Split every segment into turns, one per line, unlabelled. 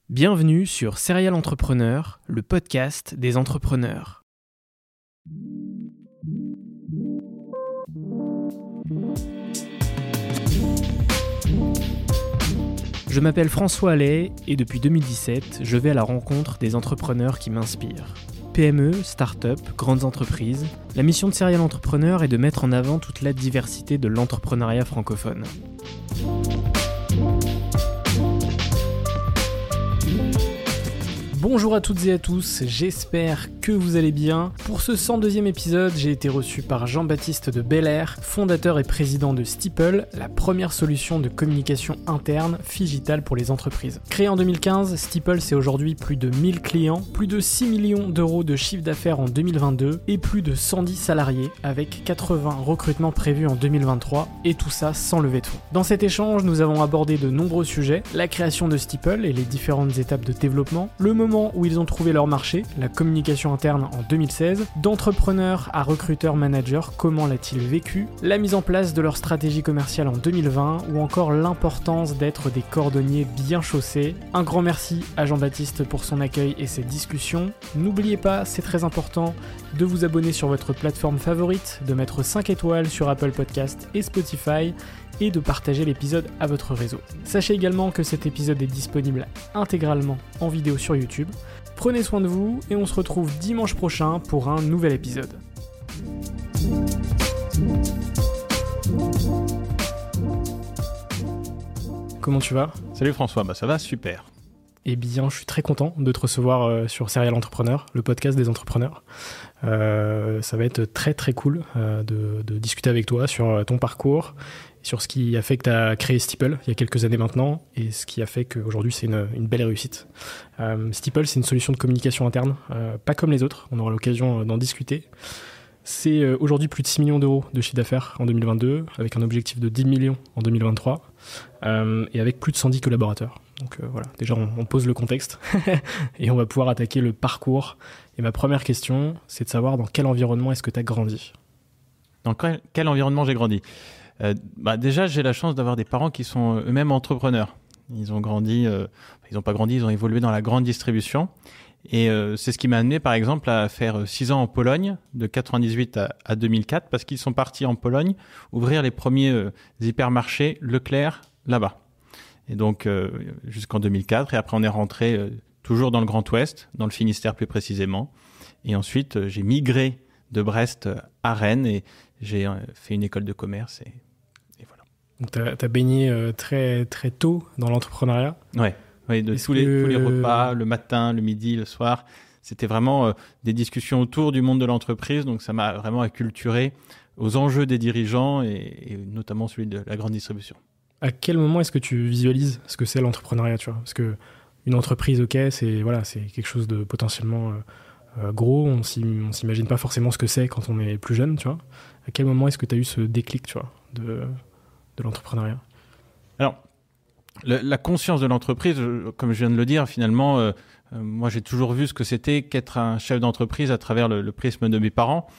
Bienvenue sur Serial Entrepreneur, le podcast des entrepreneurs. Je m'appelle François Allais et depuis 2017, je vais à la rencontre des entrepreneurs qui m'inspirent. PME, start-up, grandes entreprises, la mission de Serial Entrepreneur est de mettre en avant toute la diversité de l'entrepreneuriat francophone. Bonjour à toutes et à tous, j'espère que vous allez bien. Pour ce 102e épisode, j'ai été reçu par Jean-Baptiste de Belair, fondateur et président de Steeple, la première solution de communication interne digitale pour les entreprises. Créé en 2015, Steeple c'est aujourd'hui plus de 1000 clients, plus de 6 millions d'euros de chiffre d'affaires en 2022 et plus de 110 salariés avec 80 recrutements prévus en 2023 et tout ça sans levée de fonds. Dans cet échange, nous avons abordé de nombreux sujets, la création de Steeple et les différentes étapes de développement, le moment où ils ont trouvé leur marché, la communication interne en 2016, d'entrepreneur à recruteur-manager, comment l'a-t-il vécu, la mise en place de leur stratégie commerciale en 2020 ou encore l'importance d'être des cordonniers bien chaussés. Un grand merci à Jean-Baptiste pour son accueil et cette discussion. N'oubliez pas, c'est très important, de vous abonner sur votre plateforme favorite, de mettre 5 étoiles sur Apple Podcast et Spotify et de partager l'épisode à votre réseau. Sachez également que cet épisode est disponible intégralement en vidéo sur YouTube. Prenez soin de vous et on se retrouve dimanche prochain pour un nouvel épisode. Comment tu vas ?
Salut François, ça va super.
Eh bien, je suis très content de te recevoir sur Serial Entrepreneur, le podcast des entrepreneurs. Ça va être très très cool de discuter avec toi sur ton parcours, sur ce qui a fait que tu as créé Steeple il y a quelques années maintenant et ce qui a fait qu'aujourd'hui c'est une belle réussite. Steeple, c'est une solution de communication interne, pas comme les autres, on aura l'occasion d'en discuter. C'est aujourd'hui plus de 6 millions d'euros de chiffre d'affaires en 2022, avec un objectif de 10 millions en 2023, et avec plus de 110 collaborateurs. Donc voilà, déjà on pose le contexte, et on va pouvoir attaquer le parcours. Et ma première question, c'est de savoir dans quel environnement est-ce que tu as grandi ?
Dans quel environnement j'ai grandi ? Déjà, j'ai la chance d'avoir des parents qui sont eux-mêmes entrepreneurs. Ils ont grandi, ils n'ont pas grandi, ils ont évolué dans la grande distribution. Et c'est ce qui m'a amené, par exemple, à faire 6 ans en Pologne, de 98 à 2004, parce qu'ils sont partis en Pologne ouvrir les premiers hypermarchés Leclerc là-bas. Et donc, jusqu'en 2004. Et après, on est rentré toujours dans le Grand Ouest, dans le Finistère plus précisément. Et ensuite, j'ai migré de Brest à Rennes et j'ai fait une école de commerce. Et voilà.
Donc, tu as baigné très, très tôt dans l'entrepreneuriat ?
Ouais. Oui, tous les repas, le matin, le midi, le soir. C'était vraiment des discussions autour du monde de l'entreprise. Donc, ça m'a vraiment acculturé aux enjeux des dirigeants et notamment celui de la grande distribution.
À quel moment est-ce que tu visualises ce que c'est l'entrepreneuriat, tu vois ? Parce qu'une entreprise, ok, c'est quelque chose de potentiellement gros. On s'imagine pas forcément ce que c'est quand on est plus jeune, tu vois. À quel moment est-ce que tu as eu ce déclic, tu vois, de l'entrepreneuriat ?
Alors, la conscience de l'entreprise, comme je viens de le dire, finalement, moi j'ai toujours vu ce que c'était qu'être un chef d'entreprise à travers le prisme de mes parents.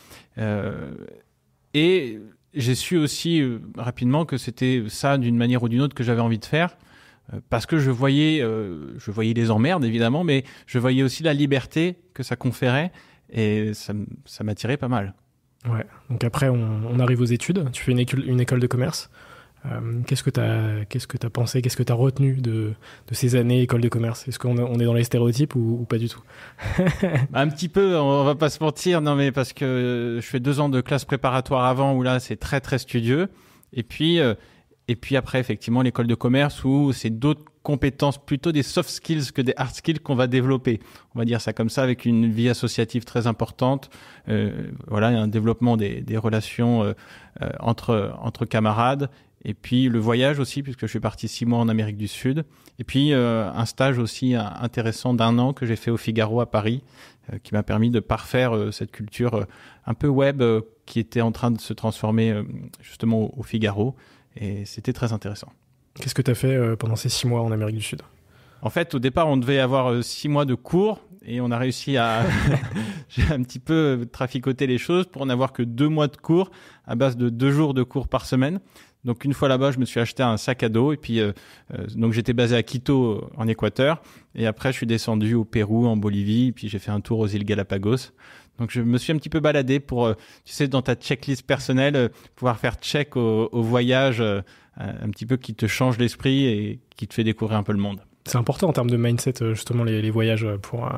Et j'ai su aussi rapidement que c'était ça, d'une manière ou d'une autre, que j'avais envie de faire. Parce que je voyais les emmerdes, évidemment, mais je voyais aussi la liberté que ça conférait. Et ça m'attirait pas mal. Ouais.
Donc après, on arrive aux études. Tu fais une école de commerce. Qu'est-ce que t'as pensé, qu'est-ce que t'as retenu de ces années école de commerce ? Est-ce qu'on est dans les stéréotypes ou pas du tout ?
Un petit peu, on va pas se mentir, non mais parce que je fais 2 ans de classe préparatoire avant où là c'est très très studieux, et puis après effectivement l'école de commerce où c'est d'autres compétences, plutôt des soft skills que des hard skills qu'on va développer. On va dire ça comme ça, avec une vie associative très importante, un développement des relations entre camarades. Et puis le voyage aussi, puisque je suis parti 6 mois en Amérique du Sud. Et puis un stage aussi intéressant d'1 an que j'ai fait au Figaro à Paris, qui m'a permis de parfaire cette culture un peu web qui était en train de se transformer justement au Figaro. Et c'était très intéressant.
Qu'est-ce que tu as fait pendant ces 6 mois en Amérique du Sud ?
En fait, au départ, on devait avoir 6 mois de cours et on a réussi à j'ai un petit peu traficoté les choses pour n'avoir que 2 mois de cours à base de 2 jours de cours par semaine. Donc une fois là-bas, je me suis acheté un sac à dos et puis donc j'étais basé à Quito en Équateur et après je suis descendu au Pérou, en Bolivie, et puis j'ai fait un tour aux îles Galapagos. Donc je me suis un petit peu baladé pour, tu sais, dans ta checklist personnelle, pouvoir faire check au voyage, un petit peu qui te change l'esprit et qui te fait découvrir un peu le monde.
C'est important en termes de mindset, justement, les voyages pour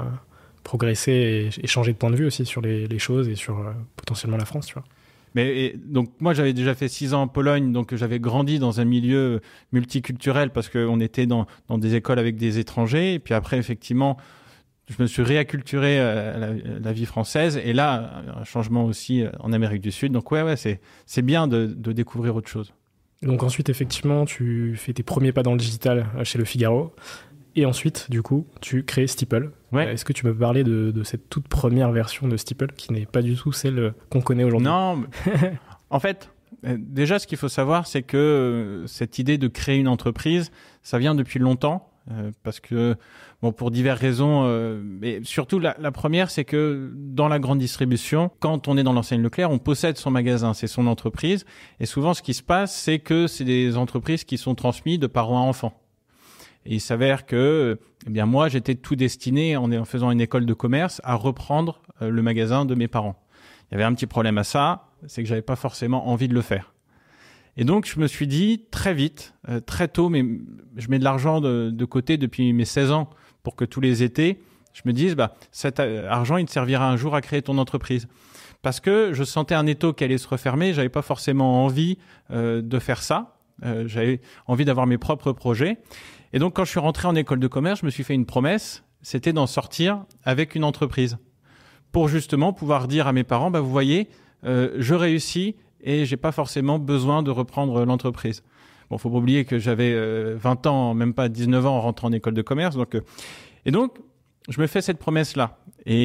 progresser et changer de point de vue aussi sur les choses et sur potentiellement la France, tu vois.
Donc moi j'avais déjà fait 6 ans en Pologne, donc j'avais grandi dans un milieu multiculturel parce qu'on était dans des écoles avec des étrangers, et puis après effectivement je me suis réacculturé à la vie française, et là un changement aussi en Amérique du Sud, donc ouais c'est bien de découvrir autre chose.
Donc ensuite effectivement tu fais tes premiers pas dans le digital chez Le Figaro. Et ensuite, du coup, tu crées Steeple.
Ouais.
Est-ce que tu peux me parler de cette toute première version de Steeple qui n'est pas du tout celle qu'on connaît aujourd'hui?
Non, en fait, déjà, ce qu'il faut savoir, c'est que cette idée de créer une entreprise, ça vient depuis longtemps. Parce que, bon, pour diverses raisons, mais surtout la première, c'est que dans la grande distribution, quand on est dans l'enseigne Leclerc, on possède son magasin, c'est son entreprise. Et souvent, ce qui se passe, c'est que c'est des entreprises qui sont transmises de parents à enfants. Et il s'avère que, moi, j'étais tout destiné, en faisant une école de commerce, à reprendre le magasin de mes parents. Il y avait un petit problème à ça, c'est que j'avais pas forcément envie de le faire. Et donc, je me suis dit très vite, très tôt, mais je mets de l'argent de côté depuis mes 16 ans pour que tous les étés, je me dise, cet argent, il te servira un jour à créer ton entreprise. Parce que je sentais un étau qui allait se refermer, j'avais pas forcément envie de faire ça. J'avais envie d'avoir mes propres projets. Et donc, quand je suis rentré en école de commerce, je me suis fait une promesse, c'était d'en sortir avec une entreprise. Pour justement pouvoir dire à mes parents, vous voyez, je réussis et j'ai pas forcément besoin de reprendre l'entreprise. Bon, faut pas oublier que j'avais 20 ans, même pas 19 ans en rentrant en école de commerce. Donc, je me fais cette promesse-là. Et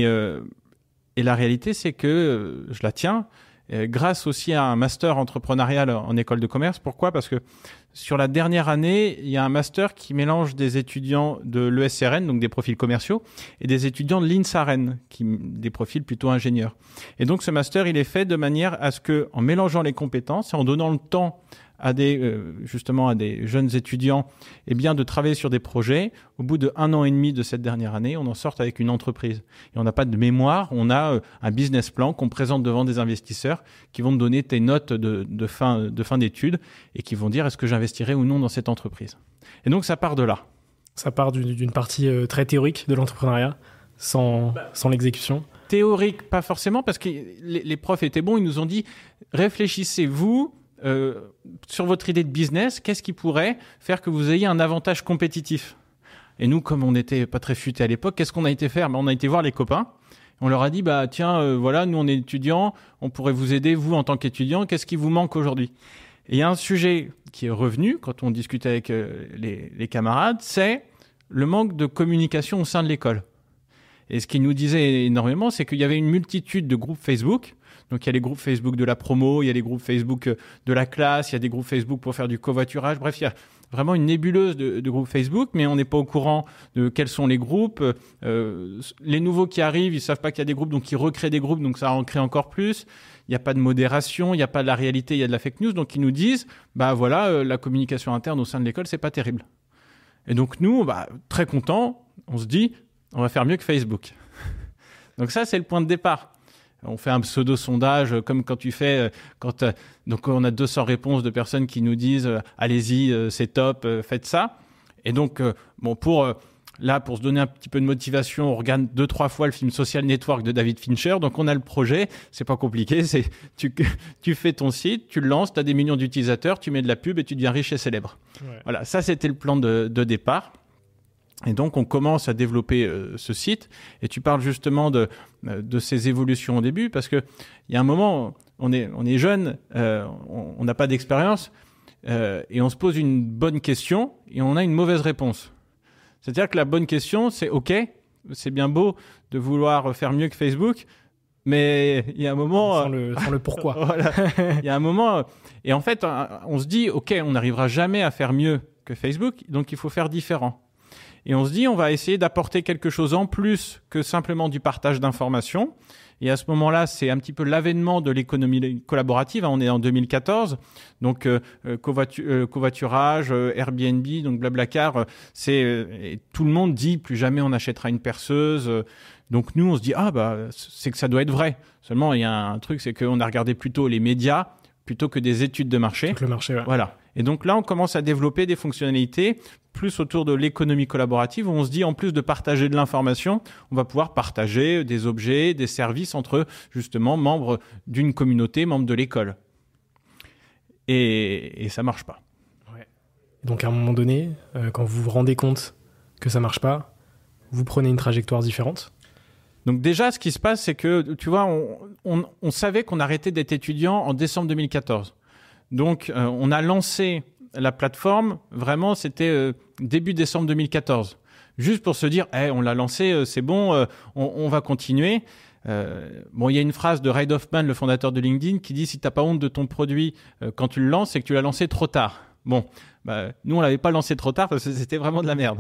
la réalité, c'est que je la tiens grâce aussi à un master entrepreneurial en école de commerce. Pourquoi ? Parce que sur la dernière année, il y a un master qui mélange des étudiants de l'ESRN, donc des profils commerciaux, et des étudiants de l'INSAREN, des profils plutôt ingénieurs. Et donc ce master, il est fait de manière à ce que, en mélangeant les compétences et en donnant le temps à des jeunes étudiants, de travailler sur des projets, au bout de 1 an et demi de cette dernière année, on en sorte avec une entreprise. Et on n'a pas de mémoire, on a un business plan qu'on présente devant des investisseurs qui vont te donner tes notes de fin d'études et qui vont dire est-ce que j'investirai ou non dans cette entreprise. Et donc ça part de là. Ça part d'une partie très théorique de l'entrepreneuriat, sans l'exécution. Théorique, pas forcément, parce que les profs étaient bons, ils nous ont dit réfléchissez-vous sur votre idée de business, qu'est-ce qui pourrait faire que vous ayez un avantage compétitif? Et nous, comme on n'était pas très futés à l'époque, qu'est-ce qu'on a été faire? On a été voir les copains. On leur a dit, voilà, nous on est étudiants, on pourrait vous aider, vous en tant qu'étudiants, qu'est-ce qui vous manque aujourd'hui? Et il y a un sujet qui est revenu quand on discute avec les camarades, c'est le manque de communication au sein de l'école. Et ce qu'ils nous disaient énormément, c'est qu'il y avait une multitude de groupes Facebook. Donc, il y a les groupes Facebook de la promo, il y a les groupes Facebook de la classe, il y a des groupes Facebook pour faire du covoiturage. Bref, il y a vraiment une nébuleuse de groupes Facebook, mais on n'est pas au courant de quels sont les groupes. Les nouveaux qui arrivent, ils savent pas qu'il y a des groupes, donc ils recréent des groupes, donc ça en crée encore plus. Il n'y a pas de modération, il n'y a pas de la réalité, il y a de la fake news. Donc, ils nous disent, la communication interne au sein de l'école, c'est pas terrible. Et donc, nous, très contents, on se dit, on va faire mieux que Facebook. Donc ça, c'est le point de départ. On fait un pseudo-sondage, comme quand tu fais... donc on a 200 réponses de personnes qui nous disent « Allez-y, c'est top, faites ça ». Et donc, pour se donner un petit peu de motivation, on regarde 2-3 fois le film Social Network de David Fincher. Donc on a le projet, c'est pas compliqué, c'est tu fais ton site, tu le lances, tu as des millions d'utilisateurs, tu mets de la pub et tu deviens riche et célèbre. Ouais. Voilà, ça c'était le plan de départ. Et donc, on commence à développer ce site. Et tu parles justement de ces évolutions au début, parce que il y a un moment, on est jeune, on n'a pas d'expérience, et on se pose une bonne question et on a une mauvaise réponse. C'est-à-dire que la bonne question, c'est OK, c'est bien beau de vouloir faire mieux que Facebook, mais il y a un moment... Sans le pourquoi. Voilà. Il y a un moment... Et en fait, on se dit, OK, on n'arrivera jamais à faire mieux que Facebook, donc il faut faire différent. Et on se dit, on va essayer d'apporter quelque chose en plus que simplement du partage d'informations. Et à ce moment-là, c'est un petit peu l'avènement de l'économie collaborative. On est en 2014, donc covoiturage, Airbnb, donc Blablacar, tout le monde dit plus jamais on achètera une perceuse. Donc nous, on se dit c'est que ça doit être vrai. Seulement, il y a un truc, c'est qu'on a regardé plutôt les médias plutôt que des études de marché.
Donc le marché, ouais.
Voilà. Et donc là, on commence à développer des fonctionnalités plus autour de l'économie collaborative où on se dit, en plus de partager de l'information, on va pouvoir partager des objets, des services entre, justement, membres d'une communauté, membres de l'école. Et ça marche pas.
Ouais. Donc à un moment donné, quand vous vous rendez compte que ça marche pas, vous prenez une trajectoire différente.
Donc déjà, ce qui se passe, c'est que, tu vois, on savait qu'on arrêtait d'être étudiant en décembre 2014. Donc, on a lancé la plateforme, vraiment, c'était début décembre 2014. Juste pour se dire, on l'a lancé, c'est bon, on va continuer. Il y a une phrase de Reid Hoffman, le fondateur de LinkedIn, qui dit « Si tu n'as pas honte de ton produit quand tu le lances, c'est que tu l'as lancé trop tard ». Bon, nous, on l'avait pas lancé trop tard parce que c'était vraiment de la merde.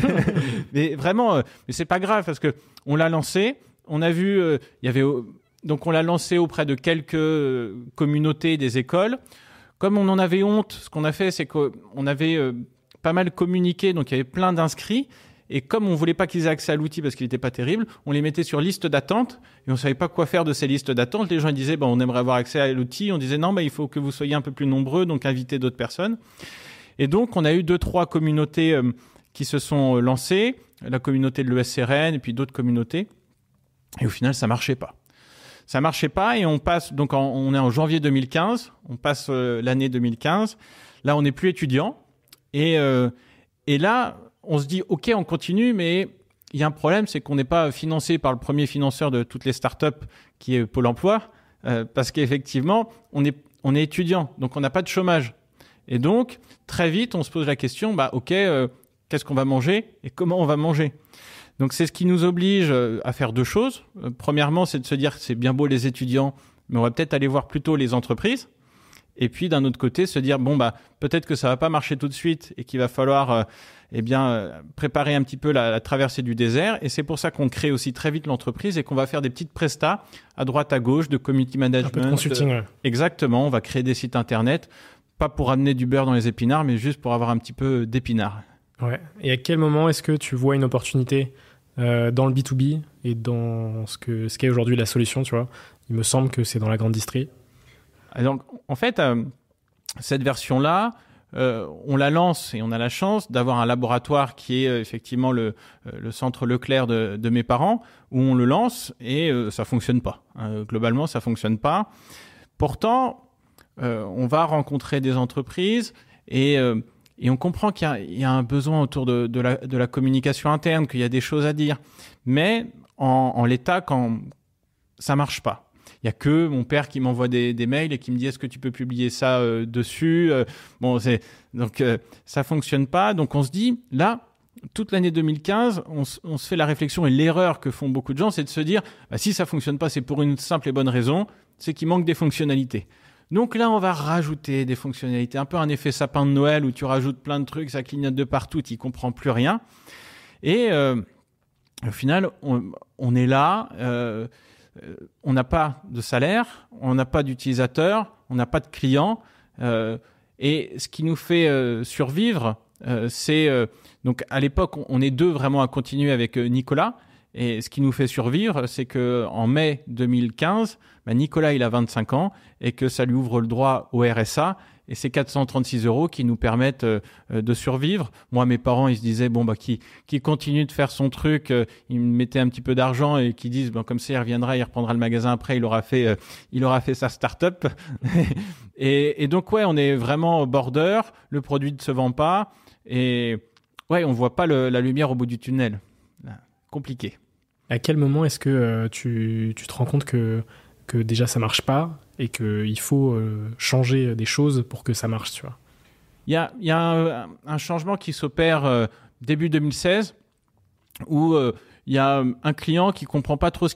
mais vraiment, mais c'est pas grave parce que on l'a lancé. On a vu, donc on l'a lancé auprès de quelques communautés des écoles. Comme on en avait honte, ce qu'on a fait, c'est qu'on avait pas mal communiqué, donc il y avait plein d'inscrits. Et comme on voulait pas qu'ils aient accès à l'outil parce qu'il n'était pas terrible, on les mettait sur liste d'attente et on savait pas quoi faire de ces listes d'attente. Les gens ils disaient on aimerait avoir accès à l'outil. On disait non, il faut que vous soyez un peu plus nombreux, donc invitez d'autres personnes. Et donc on a eu 2-3 communautés qui se sont lancées, la communauté de l'ESRN et puis d'autres communautés. Et au final ça marchait pas. Ça marchait pas et on passe donc on est en janvier 2015, on passe l'année 2015. Là on n'est plus étudiant et là on se dit, OK, on continue, mais il y a un problème, c'est qu'on n'est pas financé par le premier financeur de toutes les startups, qui est Pôle emploi, parce qu'effectivement, on est étudiant, donc on n'a pas de chômage. Et donc, très vite, on se pose la question, OK, qu'est-ce qu'on va manger et comment on va manger ? Donc, c'est ce qui nous oblige à faire 2 choses. Premièrement, c'est de se dire, c'est bien beau les étudiants, mais on va peut-être aller voir plutôt les entreprises. Et puis, d'un autre côté, se dire, peut-être que ça va pas marcher tout de suite et qu'il va falloir préparer un petit peu la traversée du désert. Et c'est pour ça qu'on crée aussi très vite l'entreprise et qu'on va faire des petites prestats à droite, à gauche, de community management.
Un peu de consulting, ouais.
Exactement. On va créer des sites internet, pas pour amener du beurre dans les épinards, mais juste pour avoir un petit peu d'épinards. Ouais.
Et à quel moment est-ce que tu vois une opportunité dans le B2B et dans ce qu'est aujourd'hui la solution, tu vois ? Il me semble que c'est dans la grande distrie.
Donc, en fait, cette version-là, on la lance et on a la chance d'avoir un laboratoire qui est effectivement le centre Leclerc de mes parents, où on le lance et ça fonctionne pas. Globalement, ça fonctionne pas. Pourtant, on va rencontrer des entreprises et on comprend qu'il y a un besoin autour de la communication interne, qu'il y a des choses à dire. Mais en l'état, quand ça marche pas. Il y a que mon père qui m'envoie des mails et qui me dit est-ce que tu peux publier ça dessus donc ça fonctionne pas. Donc on se dit là toute l'année 2015 on se fait la réflexion et l'erreur que font beaucoup de gens c'est de se dire si ça fonctionne pas c'est pour une simple et bonne raison, c'est qu'il manque des fonctionnalités. Donc là on va rajouter des fonctionnalités, un peu un effet sapin de Noël où tu rajoutes plein de trucs, ça clignote de partout, tu comprends plus rien et au final on est là. On n'a pas de salaire, on n'a pas d'utilisateurs, on n'a pas de clients. Et ce qui nous fait survivre, c'est... donc à l'époque, on est 2 vraiment à continuer avec Nicolas. Et ce qui nous fait survivre, c'est qu'en mai 2015, Nicolas, il a 25 ans et que ça lui ouvre le droit au RSA. Et c'est 436 € qui nous permettent de survivre. Moi, mes parents, ils se disaient, qui continue de faire son truc, ils me mettaient un petit peu d'argent et qui disent, comme ça, il reviendra, il reprendra le magasin après, il aura fait sa start-up. et donc, on est vraiment border, le produit ne se vend pas et on voit pas la lumière au bout du tunnel. Là, compliqué.
À quel moment est-ce que tu te rends compte que déjà ça marche pas et qu'il faut changer des choses pour que ça marche, tu vois?
Il y a un changement qui s'opère début 2016 où il y a un client qui comprend pas trop ce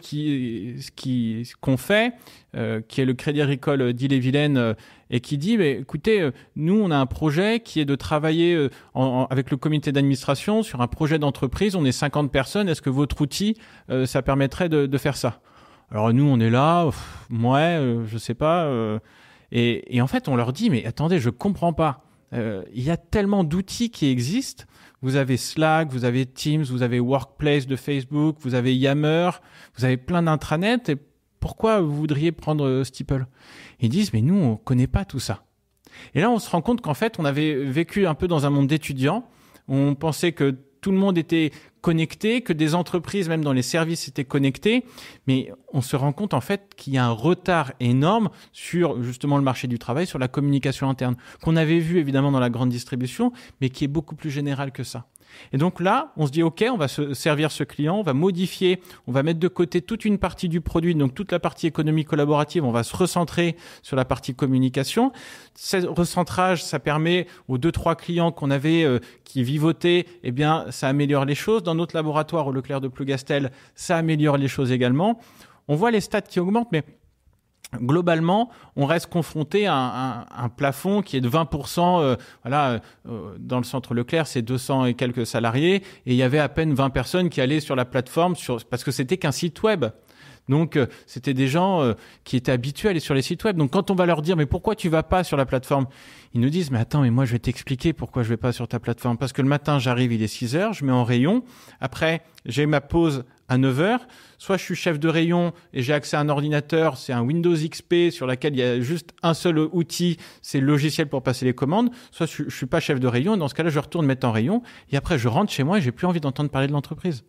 qu'on fait, qui est le Crédit Agricole d'Ille-et-Vilaine, et qui dit, mais, écoutez, nous, on a un projet qui est de travailler avec le comité d'administration sur un projet d'entreprise. On est 50 personnes. Est-ce que votre outil, ça permettrait de faire ça? Alors nous, on est là, je sais pas. Et en fait, on leur dit, mais attendez, je comprends pas. Il y a tellement d'outils qui existent. Vous avez Slack, vous avez Teams, vous avez Workplace de Facebook, vous avez Yammer, vous avez plein d'intranets. Et pourquoi vous voudriez prendre Steeple? Ils disent, mais nous, on connaît pas tout ça. Et là, on se rend compte qu'en fait, on avait vécu un peu dans un monde d'étudiants. On pensait que tout le monde était connecté, que des entreprises, même dans les services, étaient connectées. Mais on se rend compte en fait qu'il y a un retard énorme sur justement le marché du travail, sur la communication interne, qu'on avait vu évidemment dans la grande distribution, mais qui est beaucoup plus général que ça. Et donc là, on se dit, OK, on va se servir ce client, on va modifier, on va mettre de côté toute une partie du produit, donc toute la partie économie collaborative, on va se recentrer sur la partie communication. Ce recentrage, ça permet aux 2-3 clients qu'on avait qui vivotaient, eh bien, ça améliore les choses. Dans notre laboratoire au Leclerc de Plougastel, ça améliore les choses également. On voit les stats qui augmentent, mais globalement, on reste confronté à un plafond qui est de 20%. Dans le centre Leclerc, c'est 200 et quelques salariés. Et il y avait à peine 20 personnes qui allaient sur la plateforme parce que c'était qu'un site web. Donc, c'était des gens qui étaient habitués à aller sur les sites web. Donc, quand on va leur dire, mais pourquoi tu vas pas sur la plateforme? Ils nous disent, mais attends, mais moi, je vais t'expliquer pourquoi je vais pas sur ta plateforme. Parce que le matin, j'arrive, il est 6h, je mets en rayon. Après, j'ai ma pause à 9h. Soit je suis chef de rayon et j'ai accès à un ordinateur, c'est un Windows XP sur lequel il y a juste un seul outil, c'est le logiciel pour passer les commandes. Soit je suis pas chef de rayon et dans ce cas-là, je retourne mettre en rayon. Et après, je rentre chez moi et j'ai plus envie d'entendre parler de l'entreprise.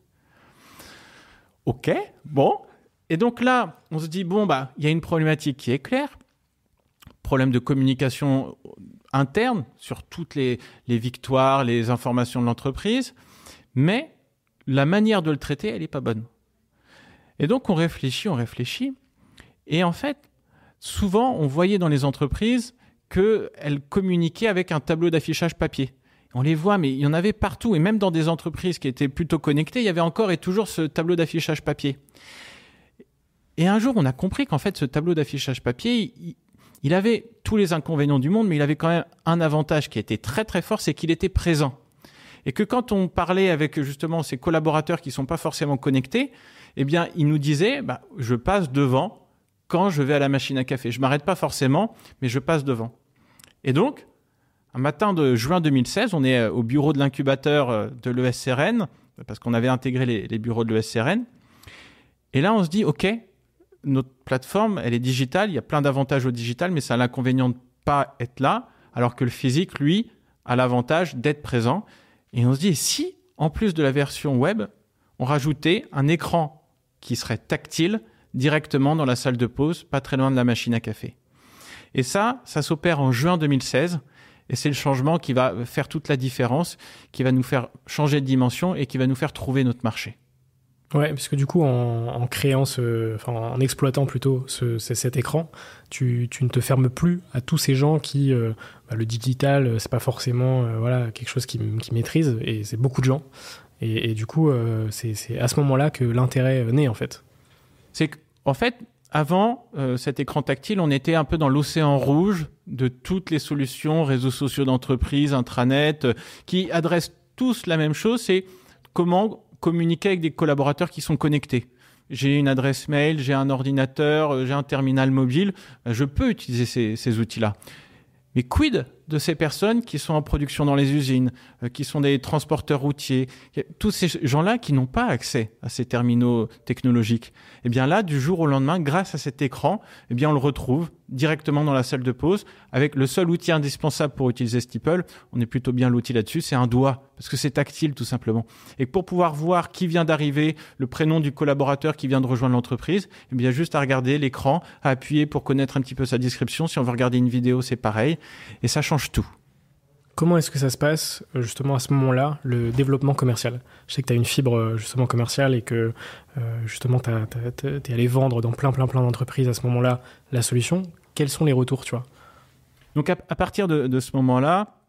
OK, bon. Et donc là, on se dit, il y a une problématique qui est claire. Problème de communication interne sur toutes les victoires, les informations de l'entreprise. Mais la manière de le traiter, elle n'est pas bonne. Et donc, on réfléchit. Et en fait, souvent, on voyait dans les entreprises qu'elles communiquaient avec un tableau d'affichage papier. On les voit, mais il y en avait partout. Et même dans des entreprises qui étaient plutôt connectées, il y avait encore et toujours ce tableau d'affichage papier. Et un jour, on a compris qu'en fait, ce tableau d'affichage papier, il avait tous les inconvénients du monde, mais il avait quand même un avantage qui était très, très fort, c'est qu'il était présent. Et que quand on parlait avec justement ces collaborateurs qui ne sont pas forcément connectés, eh bien, ils nous disaient, je passe devant quand je vais à la machine à café. Je ne m'arrête pas forcément, mais je passe devant. Et donc, un matin de juin 2016, on est au bureau de l'incubateur de l'ESCRN, parce qu'on avait intégré les bureaux de l'ESCRN. Et là, on se dit, OK, notre plateforme, elle est digitale, il y a plein d'avantages au digital, mais ça a l'inconvénient de ne pas être là, alors que le physique, lui, a l'avantage d'être présent. Et on se dit, si, en plus de la version web, on rajoutait un écran qui serait tactile directement dans la salle de pause, pas très loin de la machine à café. Et ça s'opère en juin 2016. Et c'est le changement qui va faire toute la différence, qui va nous faire changer de dimension et qui va nous faire trouver notre marché.
Ouais, parce que du coup, en créant en exploitant plutôt cet écran, tu ne te fermes plus à tous ces gens qui, le digital, c'est pas forcément quelque chose qui maîtrisent, et c'est beaucoup de gens. Et du coup, c'est à ce moment-là que l'intérêt naît, en fait.
C'est qu'en fait, avant cet écran tactile, on était un peu dans l'océan rouge de toutes les solutions, réseaux sociaux d'entreprise, intranet, qui adressent tous la même chose, c'est comment communiquer avec des collaborateurs qui sont connectés. J'ai une adresse mail, j'ai un ordinateur, j'ai un terminal mobile, je peux utiliser ces outils-là. Mais quid de ces personnes qui sont en production dans les usines, qui sont des transporteurs routiers, tous ces gens-là qui n'ont pas accès à ces terminaux technologiques. Eh bien là, du jour au lendemain, grâce à cet écran, eh bien on le retrouve directement dans la salle de pause avec le seul outil indispensable pour utiliser Steeple. On est plutôt bien l'outil là-dessus, c'est un doigt, parce que c'est tactile tout simplement. Et pour pouvoir voir qui vient d'arriver, le prénom du collaborateur qui vient de rejoindre l'entreprise, eh bien juste à regarder l'écran, à appuyer pour connaître un petit peu sa description. Si on veut regarder une vidéo, c'est pareil. Et ça change tout.
Comment est-ce que ça se passe, justement, à ce moment-là, le développement commercial? Je sais que tu as une fibre, justement, commerciale et que, justement, t'es allé vendre dans plein d'entreprises à ce moment-là la solution. Quels sont les retours, tu vois?
Donc, à partir de ce moment-là,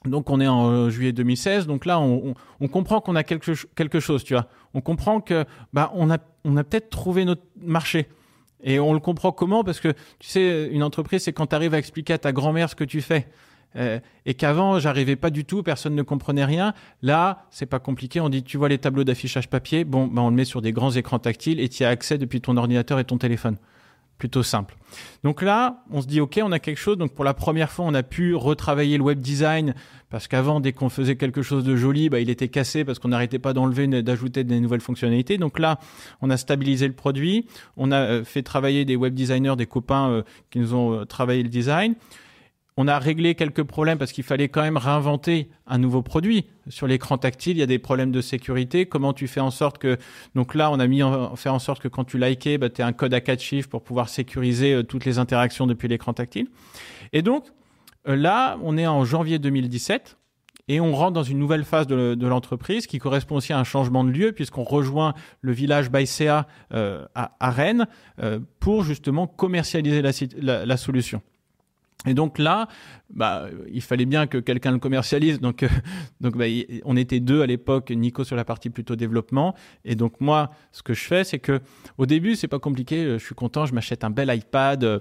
Donc, on est en juillet 2016. Donc là, on comprend qu'on a quelque chose, tu vois. On comprend que, on a peut-être trouvé notre marché. Et on le comprend comment? Parce que, tu sais, une entreprise, c'est quand tu arrives à expliquer à ta grand-mère ce que tu fais. Et qu'avant, j'arrivais pas du tout, personne ne comprenait rien. Là, c'est pas compliqué. On dit, tu vois les tableaux d'affichage papier? Bon, on le met sur des grands écrans tactiles et tu y as accès depuis ton ordinateur et ton téléphone. Plutôt simple. Donc là, on se dit, OK, on a quelque chose. Donc pour la première fois, on a pu retravailler le web design parce qu'avant, dès qu'on faisait quelque chose de joli, il était cassé parce qu'on n'arrêtait pas d'enlever, d'ajouter des nouvelles fonctionnalités. Donc là, on a stabilisé le produit. On a fait travailler des web designers, des copains qui nous ont travaillé le design. On a réglé quelques problèmes parce qu'il fallait quand même réinventer un nouveau produit. Sur l'écran tactile, il y a des problèmes de sécurité. Comment tu fais en sorte que... Donc là, on a fait en sorte que quand tu likais, tu as un code à 4 chiffres pour pouvoir sécuriser toutes les interactions depuis l'écran tactile. Et donc, là, on est en janvier 2017 et on rentre dans une nouvelle phase de l'entreprise qui correspond aussi à un changement de lieu puisqu'on rejoint le village Baïséa à Rennes pour justement commercialiser la solution. Et donc là, il fallait bien que quelqu'un le commercialise. Donc, on était 2 à l'époque, Nico sur la partie plutôt développement. Et donc moi, ce que je fais, c'est que au début, c'est pas compliqué. Je suis content, je m'achète un bel iPad,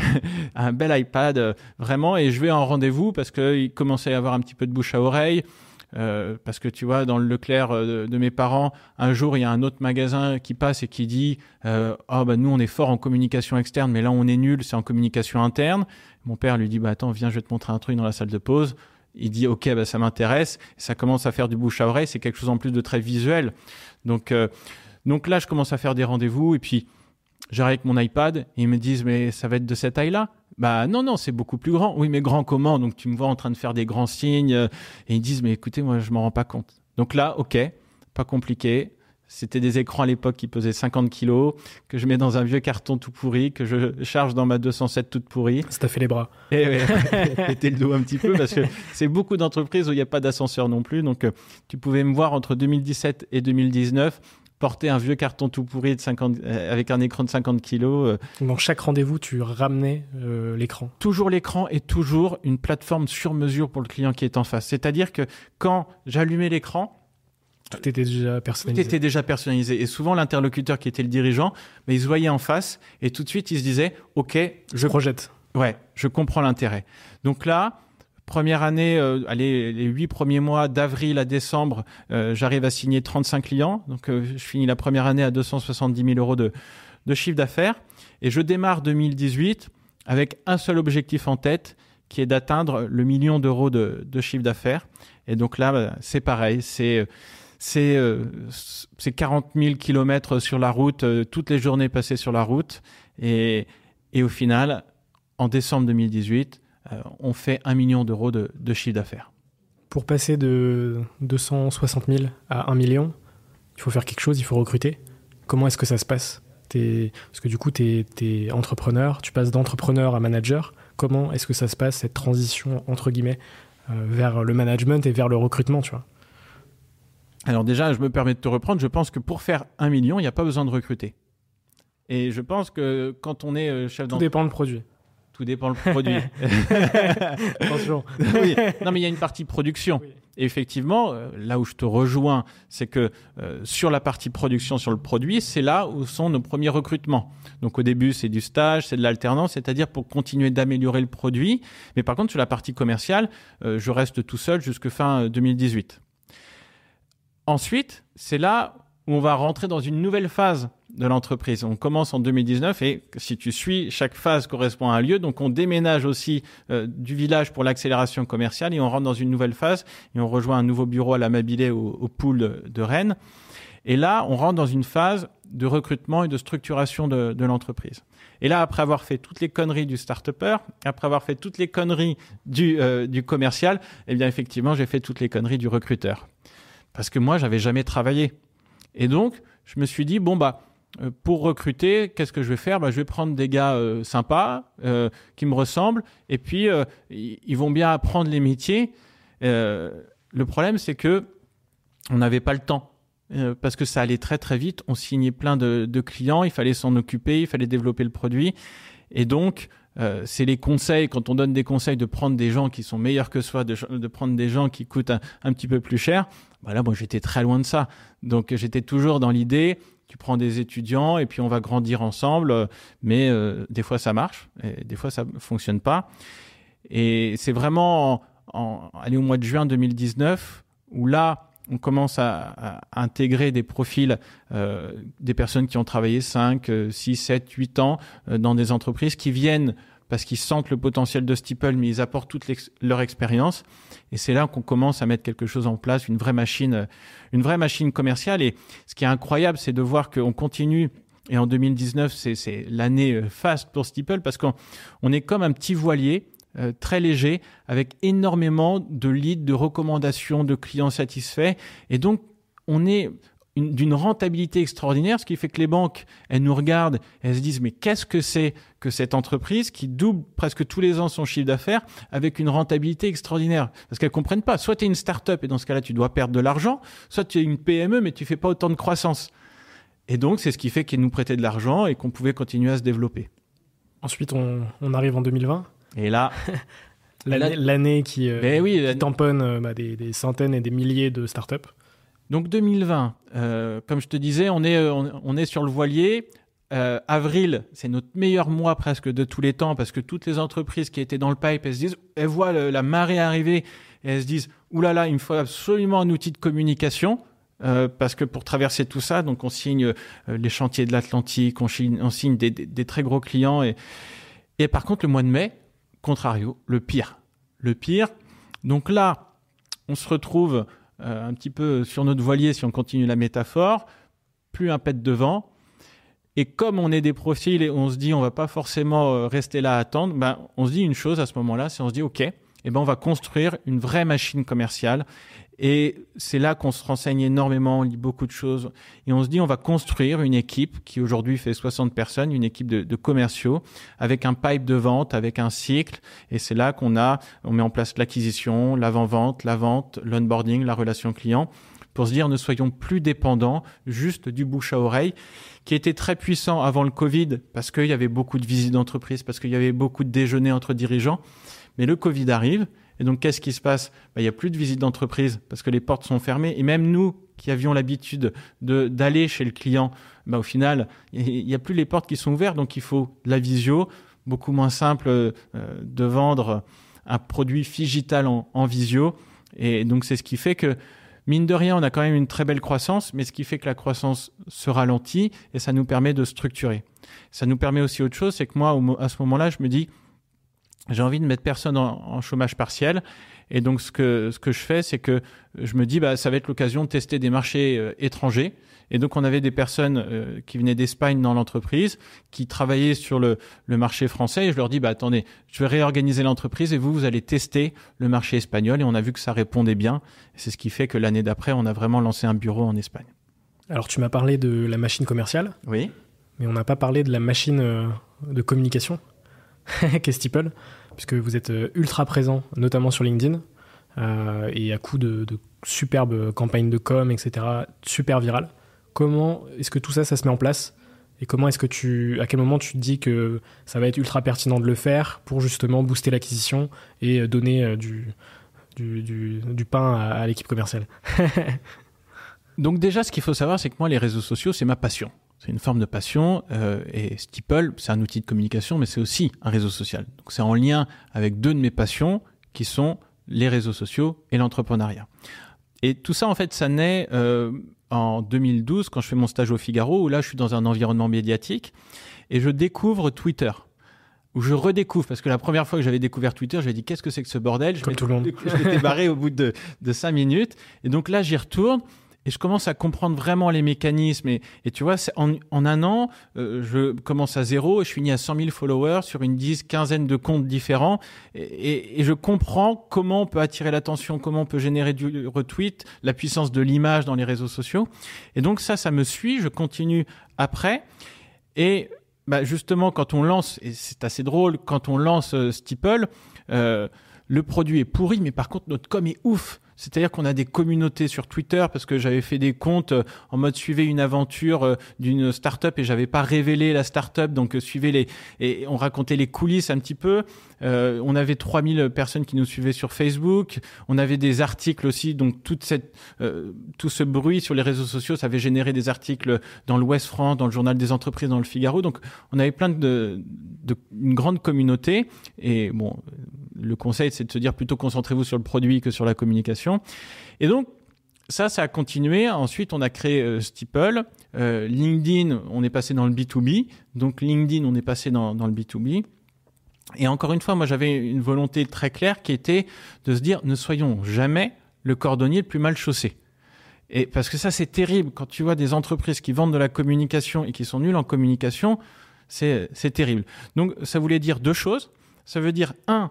vraiment, et je vais en rendez-vous parce qu'il commençait à y avoir un petit peu de bouche à oreille. Parce que tu vois, dans le Leclerc de mes parents, un jour, il y a un autre magasin qui passe et qui dit nous, on est fort en communication externe, mais là, on est nul, c'est en communication interne. Mon père lui dit attends, viens, je vais te montrer un truc dans la salle de pause. Il dit OK, ça m'intéresse. Ça commence à faire du bouche à oreille. C'est quelque chose en plus de très visuel. Donc là, je commence à faire des rendez-vous et puis j'arrive avec mon iPad et ils me disent mais ça va être de cette taille-là? Non, c'est beaucoup plus grand. Oui, mais grand comment? Donc tu me vois en train de faire des grands signes et ils disent mais écoutez, moi je m'en rends pas compte. Donc là, OK, pas compliqué. C'était des écrans à l'époque qui pesaient 50 kilos, que je mets dans un vieux carton tout pourri, que je charge dans ma 207 toute pourrie.
Ça t'a fait les bras.
Et péter le dos un petit peu parce que c'est beaucoup d'entreprises où il n'y a pas d'ascenseur non plus. Donc tu pouvais me voir entre 2017 et 2019 porter un vieux carton tout pourri avec un écran de 50 kilos.
Dans chaque rendez-vous, tu ramenais l'écran.
Toujours l'écran et toujours une plateforme sur mesure pour le client qui est en face. C'est-à-dire que quand j'allumais l'écran,
tout était déjà personnalisé.
Tout était déjà personnalisé. Et souvent, l'interlocuteur qui était le dirigeant, il se voyait en face et tout de suite, il se disait « OK,
je projette.
Ouais, je comprends l'intérêt. » Donc là, première année, les 8 premiers mois, d'avril à décembre, j'arrive à signer 35 clients. Donc, je finis la première année à 270 000 euros de chiffre d'affaires. Et je démarre 2018 avec un seul objectif en tête, qui est d'atteindre le 1 million d'euros de chiffre d'affaires. Et donc là, c'est pareil, c'est 40 000 kilomètres sur la route, toutes les journées passées sur la route. Et au final, en décembre 2018, on fait 1 million d'euros de chiffre d'affaires.
Pour passer de 260 000 à 1 million, il faut faire quelque chose, il faut recruter. Comment est-ce que ça se passe? Parce que du coup, tu es entrepreneur, tu passes d'entrepreneur à manager. Comment est-ce que ça se passe, cette transition, entre guillemets, vers le management et vers le recrutement, tu vois?
Alors déjà, je me permets de te reprendre. Je pense que pour faire 1 million, il n'y a pas besoin de recruter. Et je pense que quand on est chef d'entreprise...
Tout dépend le produit.
Tout dépend le produit.
Attention.
Oui. Non, mais il y a une partie production. Oui. Et effectivement, là où je te rejoins, c'est que sur la partie production, sur le produit, c'est là où sont nos premiers recrutements. Donc au début, c'est du stage, c'est de l'alternance, c'est-à-dire pour continuer d'améliorer le produit. Mais par contre, sur la partie commerciale, je reste tout seul jusqu'à fin 2018. Ensuite, c'est là où on va rentrer dans une nouvelle phase de l'entreprise. On commence en 2019 et si tu suis, chaque phase correspond à un lieu. Donc, on déménage aussi du village pour l'accélération commerciale et on rentre dans une nouvelle phase et on rejoint un nouveau bureau à la Mabilé au pool de Rennes. Et là, on rentre dans une phase de recrutement et de structuration de l'entreprise. Et là, après avoir fait toutes les conneries du start-upper, après avoir fait toutes les conneries du commercial, eh bien, effectivement, j'ai fait toutes les conneries du recruteur. Parce que moi, j'avais jamais travaillé. Et donc, je me suis dit, pour recruter, qu'est-ce que je vais faire? Je vais prendre des gars sympas, qui me ressemblent, et puis ils vont bien apprendre les métiers. Le problème, c'est que on n'avait pas le temps, parce que ça allait très très vite. On signait plein de clients, il fallait s'en occuper, il fallait développer le produit. Et donc, c'est les conseils, quand on donne des conseils, de prendre des gens qui sont meilleurs que soi, de prendre des gens qui coûtent un petit peu plus cher. Bah là, moi, j'étais très loin de ça. Donc, j'étais toujours dans l'idée, tu prends des étudiants et puis on va grandir ensemble. Mais des fois, ça marche et des fois, ça ne fonctionne pas. Et c'est vraiment au mois de juin 2019 où là, on commence à intégrer des profils, des personnes qui ont travaillé 5, 6, 7, 8 ans dans des entreprises qui viennent parce qu'ils sentent le potentiel de Steeple, mais ils apportent toute leur expérience. Et c'est là qu'on commence à mettre quelque chose en place, une vraie machine commerciale. Et ce qui est incroyable, c'est de voir qu'on continue. Et en 2019, c'est l'année faste pour Steeple parce qu'on est comme un petit voilier très léger, avec énormément de leads, de recommandations, de clients satisfaits. Et donc, on est d'une rentabilité extraordinaire, ce qui fait que les banques, elles nous regardent, elles se disent, mais qu'est-ce que c'est que cette entreprise qui double presque tous les ans son chiffre d'affaires avec une rentabilité extraordinaire? Parce qu'elles comprennent pas. Soit tu es une start-up et dans ce cas-là, tu dois perdre de l'argent, soit tu es une PME, mais tu fais pas autant de croissance. Et donc, c'est ce qui fait qu'ils nous prêtaient de l'argent et qu'on pouvait continuer à se développer.
Ensuite, on arrive en 2020.
Et là...
l'année qui tamponne des centaines et des milliers de startups.
Donc 2020, comme je te disais, on est sur le voilier. Avril, c'est notre meilleur mois presque de tous les temps parce que toutes les entreprises qui étaient dans le pipe, elles voient la marée arriver et elles se disent « Oulala, il me faut absolument un outil de communication ». Parce que pour traverser tout ça, donc on signe les chantiers de l'Atlantique, on signe des très gros clients. Et par contre, le mois de mai, contrario, le pire. Donc là, on se retrouve un petit peu sur notre voilier, si on continue la métaphore, plus un pet de vent. Et comme on est des profils et on se dit on va pas forcément rester là à attendre, on se dit une chose à ce moment-là, c'est on se dit ok, on va construire une vraie machine commerciale. Et c'est là qu'on se renseigne énormément, on lit beaucoup de choses. Et on se dit, on va construire une équipe qui aujourd'hui fait 60 personnes, une équipe de commerciaux, avec un pipe de vente, avec un cycle. Et c'est là on met en place l'acquisition, l'avant-vente, la vente, l'onboarding, la relation client, pour se dire, ne soyons plus dépendants juste du bouche à oreille, qui était très puissant avant le Covid, parce qu'il y avait beaucoup de visites d'entreprise, parce qu'il y avait beaucoup de déjeuners entre dirigeants. Mais le Covid arrive. Et donc, qu'est-ce qui se passe ? Il n'y a plus de visite d'entreprise parce que les portes sont fermées. Et même nous, qui avions l'habitude d'aller chez le client, au final, il n'y a plus les portes qui sont ouvertes. Donc, il faut de la visio, beaucoup moins simple de vendre un produit phygital en visio. Et donc, c'est ce qui fait que, mine de rien, on a quand même une très belle croissance, mais ce qui fait que la croissance se ralentit et ça nous permet de structurer. Ça nous permet aussi autre chose, c'est que moi, à ce moment-là, je me dis, j'ai envie de mettre personne en chômage partiel. Et donc, ce que je fais, c'est que je me dis, ça va être l'occasion de tester des marchés étrangers. Et donc, on avait des personnes qui venaient d'Espagne dans l'entreprise, qui travaillaient sur le marché français. Et je leur dis, attendez, je vais réorganiser l'entreprise et vous allez tester le marché espagnol. Et on a vu que ça répondait bien. Et c'est ce qui fait que l'année d'après, on a vraiment lancé un bureau en Espagne.
Alors, tu m'as parlé de la machine commerciale.
Oui.
Mais on n'a pas parlé de la machine de communication. Qu'est Steeple, puisque vous êtes ultra présent, notamment sur LinkedIn, et à coup de superbes campagnes de com, etc., super virales. Comment est-ce que tout ça se met en place ? Et comment est-ce que à quel moment tu te dis que ça va être ultra pertinent de le faire pour justement booster l'acquisition et donner du pain à l'équipe commerciale ?
Donc déjà, ce qu'il faut savoir, c'est que moi, les réseaux sociaux, c'est ma passion. C'est une forme de passion et Steeple, c'est un outil de communication, mais c'est aussi un réseau social. Donc c'est en lien avec deux de mes passions qui sont les réseaux sociaux et l'entrepreneuriat. Et tout ça, en fait, ça naît en 2012 quand je fais mon stage au Figaro, où là, je suis dans un environnement médiatique et je découvre Twitter. Où je redécouvre, parce que la première fois que j'avais découvert Twitter, j'avais dit qu'est-ce que c'est que ce bordel ?
Comme tout le monde.
Je m'étais barré au bout de 5 minutes. Et donc là, j'y retourne. Et je commence à comprendre vraiment les mécanismes. Et tu vois, en un an, je commence à 0 et je finis à 100 000 followers sur une quinzaine de comptes différents. Et je comprends comment on peut attirer l'attention, comment on peut générer du retweet, la puissance de l'image dans les réseaux sociaux. Et donc ça me suit. Je continue après. Et justement, quand on lance, et c'est assez drôle, quand on lance Steeple, le produit est pourri, mais par contre, notre com est ouf. C'est-à-dire qu'on a des communautés sur Twitter parce que j'avais fait des comptes en mode suivez une aventure d'une start-up et j'avais pas révélé la start-up, donc suivez et on racontait les coulisses un petit peu. On avait 3000 personnes qui nous suivaient sur Facebook. On avait des articles aussi, donc tout ce bruit sur les réseaux sociaux, ça avait généré des articles dans l'Ouest France, dans le Journal des entreprises, dans le Figaro. Donc on avait plein une grande communauté. Et bon, le conseil, c'est de se dire plutôt concentrez-vous sur le produit que sur la communication. Et donc, ça a continué. Ensuite, on a créé Steeple. LinkedIn, on est passé dans le B2B. Donc, LinkedIn, on est passé dans le B2B. Et encore une fois, moi, j'avais une volonté très claire qui était de se dire ne soyons jamais le cordonnier le plus mal chaussé. Et parce que ça, c'est terrible. Quand tu vois des entreprises qui vendent de la communication et qui sont nulles en communication, c'est terrible. Donc, ça voulait dire 2 choses. Ça veut dire, 1,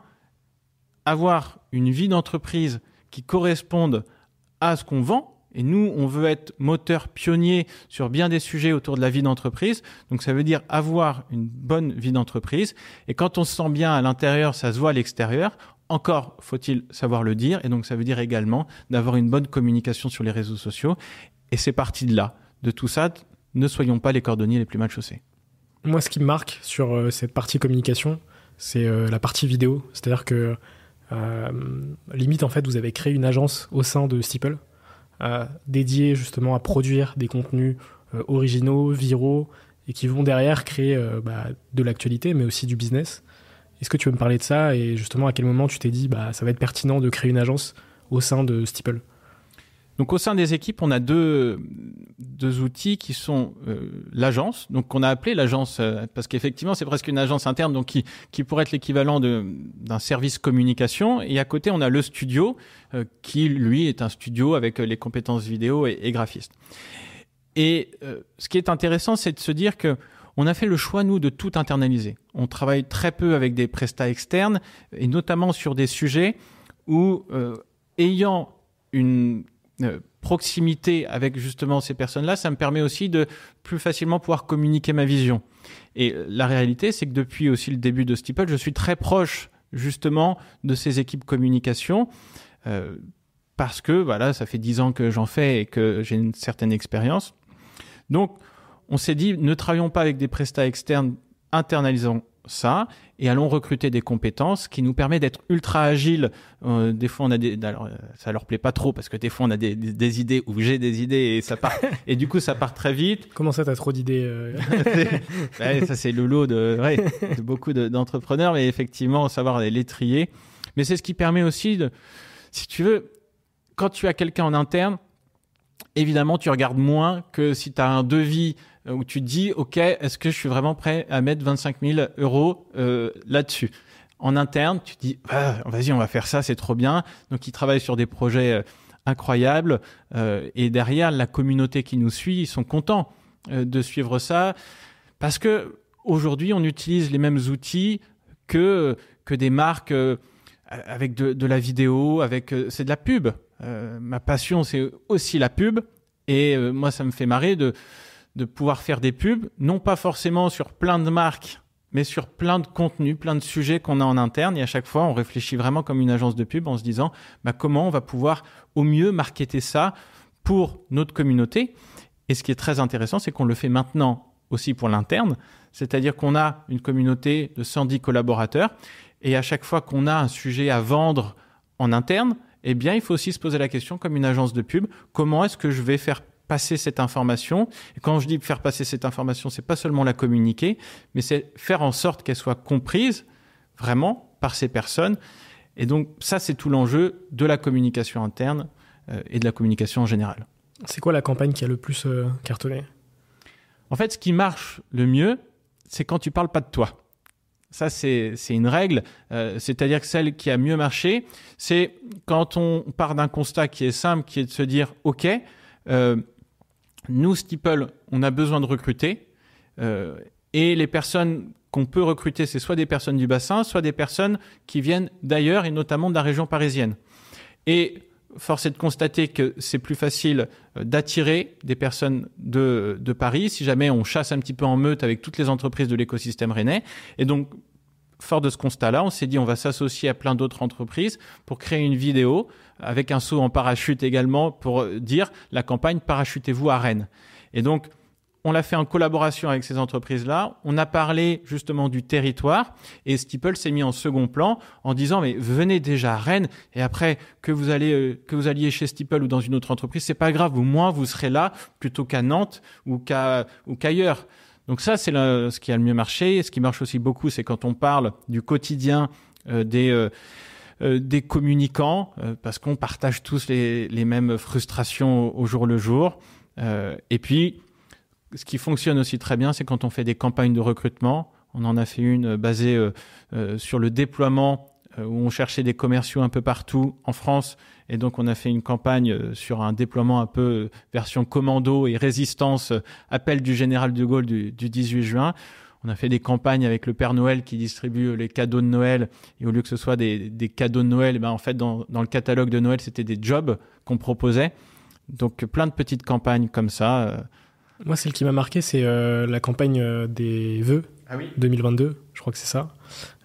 avoir une vie d'entreprise qui corresponde à ce qu'on vend. Et nous, on veut être moteur pionnier sur bien des sujets autour de la vie d'entreprise. Donc, ça veut dire avoir une bonne vie d'entreprise. Et quand on se sent bien à l'intérieur, ça se voit à l'extérieur. Encore faut-il savoir le dire. Et donc, ça veut dire également d'avoir une bonne communication sur les réseaux sociaux. Et c'est parti de là. De tout ça, ne soyons pas les cordonniers les plus mal chaussés.
Moi, ce qui me marque sur cette partie communication, c'est la partie vidéo. C'est-à-dire que limite, en fait, vous avez créé une agence au sein de Steeple dédiée justement à produire des contenus originaux, viraux, et qui vont derrière créer de l'actualité, mais aussi du business. Est-ce que tu veux me parler de ça et justement à quel moment tu t'es dit ça va être pertinent de créer une agence au sein de Steeple?
Donc au sein des équipes, on a deux outils qui sont l'agence, donc qu'on a appelé l'agence parce qu'effectivement c'est presque une agence interne, donc qui pourrait être l'équivalent d'un service communication. Et à côté, on a le studio qui lui est un studio avec les compétences vidéo et graphiste. Et ce qui est intéressant, c'est de se dire que on a fait le choix, nous, de tout internaliser. On travaille très peu avec des prestats externes, et notamment sur des sujets où, ayant une proximité avec justement ces personnes-là, ça me permet aussi de plus facilement pouvoir communiquer ma vision. Et la réalité, c'est que depuis aussi le début de Steeple, je suis très proche justement de ces équipes communication, parce que voilà, ça fait 10 ans que j'en fais et que j'ai une certaine expérience. Donc, on s'est dit, ne travaillons pas avec des prestats externes, internalisons ça et allons recruter des compétences qui nous permettent d'être ultra agiles. Des fois, on a alors, ça leur plaît pas trop parce que des fois, on a des idées ou j'ai des idées et ça part. Et du coup, ça part très vite.
Comment ça, t'as trop d'idées
Ça, c'est le lot de beaucoup d'entrepreneurs, mais effectivement, savoir les trier. Mais c'est ce qui permet aussi si tu veux, quand tu as quelqu'un en interne, évidemment, tu regardes moins que si tu as un devis où tu te dis, OK, est-ce que je suis vraiment prêt à mettre 25 000 euros là-dessus? En interne, tu te dis, vas-y, on va faire ça, c'est trop bien. Donc, ils travaillent sur des projets incroyables. Et derrière, la communauté qui nous suit, ils sont contents de suivre ça. Parce que aujourd'hui, on utilise les mêmes outils que des marques avec de la vidéo, c'est de la pub. Ma passion, c'est aussi la pub. Et moi, ça me fait marrer de pouvoir faire des pubs, non pas forcément sur plein de marques, mais sur plein de contenus, plein de sujets qu'on a en interne. Et à chaque fois, on réfléchit vraiment comme une agence de pub en se disant comment on va pouvoir au mieux marketer ça pour notre communauté. Et ce qui est très intéressant, c'est qu'on le fait maintenant aussi pour l'interne. C'est-à-dire qu'on a une communauté de 110 collaborateurs. Et à chaque fois qu'on a un sujet à vendre en interne, eh bien, il faut aussi se poser la question, comme une agence de pub, comment est-ce que je vais faire passer cette information? Et quand je dis faire passer cette information, c'est pas seulement la communiquer, mais c'est faire en sorte qu'elle soit comprise vraiment par ces personnes. Et donc, ça, c'est tout l'enjeu de la communication interne et de la communication en général.
C'est quoi la campagne qui a le plus cartonné?
En fait, ce qui marche le mieux, c'est quand tu parles pas de toi. Ça, c'est une règle. C'est-à-dire que celle qui a mieux marché, c'est quand on part d'un constat qui est simple, qui est de se dire, OK, nous, Steeple, on a besoin de recruter. Et les personnes qu'on peut recruter, c'est soit des personnes du bassin, soit des personnes qui viennent d'ailleurs et notamment de la région parisienne. Et force est de constater que c'est plus facile d'attirer des personnes de Paris si jamais on chasse un petit peu en meute avec toutes les entreprises de l'écosystème rennais. Et donc, fort de ce constat-là, on s'est dit on va s'associer à plein d'autres entreprises pour créer une vidéo avec un saut en parachute également pour dire la campagne Parachutez-vous à Rennes. Et donc, on l'a fait en collaboration avec ces entreprises-là. On a parlé justement du territoire et Steeple s'est mis en second plan en disant mais venez déjà à Rennes et après que vous alliez chez Steeple ou dans une autre entreprise, c'est pas grave, au moins vous serez là plutôt qu'à Nantes ou qu'ailleurs. Donc ça, c'est ce qui a le mieux marché. Et ce qui marche aussi beaucoup, c'est quand on parle du quotidien des communicants parce qu'on partage tous les mêmes frustrations au jour le jour. Et puis, ce qui fonctionne aussi très bien, c'est quand on fait des campagnes de recrutement. On en a fait une basée sur le déploiement où on cherchait des commerciaux un peu partout en France. Et donc, on a fait une campagne sur un déploiement un peu version commando et résistance, appel du général de Gaulle du 18 juin. On a fait des campagnes avec le Père Noël qui distribue les cadeaux de Noël. Et au lieu que ce soit des cadeaux de Noël, en fait, dans le catalogue de Noël, c'était des jobs qu'on proposait. Donc, plein de petites campagnes comme ça.
Moi, celle qui m'a marqué, c'est la campagne des vœux 2022. Je crois que c'est ça.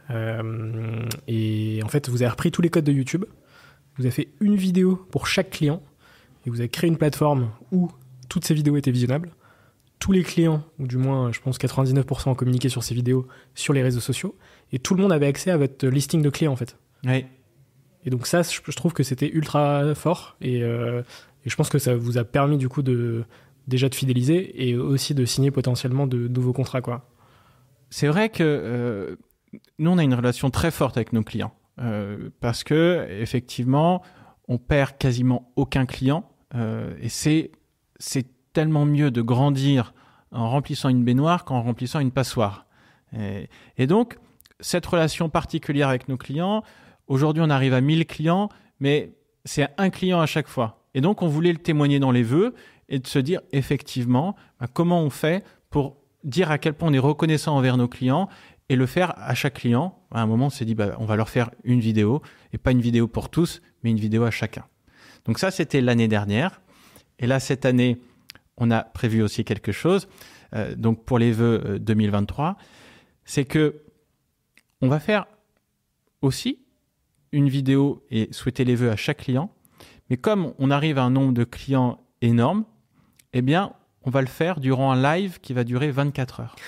Et en fait, vous avez repris tous les codes de YouTube. Vous avez fait une vidéo pour chaque client. Et vous avez créé une plateforme où toutes ces vidéos étaient visionnables. Tous les clients, ou du moins, je pense 99% ont communiqué sur ces vidéos sur les réseaux sociaux. Et tout le monde avait accès à votre listing de clients, en fait.
Oui.
Et donc ça, je trouve que c'était ultra fort. Et je pense que ça vous a permis, du coup, déjà de fidéliser et aussi de signer potentiellement de nouveaux contrats, quoi.
C'est vrai que nous, on a une relation très forte avec nos clients parce que effectivement, on perd quasiment aucun client et c'est tellement mieux de grandir en remplissant une baignoire qu'en remplissant une passoire. Et donc, cette relation particulière avec nos clients, aujourd'hui, on arrive à 1000 clients, mais c'est un client à chaque fois. Et donc, on voulait le témoigner dans les vœux et de se dire effectivement comment on fait pour dire à quel point on est reconnaissant envers nos clients et le faire à chaque client. À un moment, on s'est dit on va leur faire une vidéo et pas une vidéo pour tous, mais une vidéo à chacun. Donc ça, c'était l'année dernière. Et là, cette année, on a prévu aussi quelque chose. Donc pour les vœux 2023, c'est que on va faire aussi une vidéo et souhaiter les vœux à chaque client. Mais comme on arrive à un nombre de clients énorme, eh bien, on va le faire durant un live qui va durer 24 heures.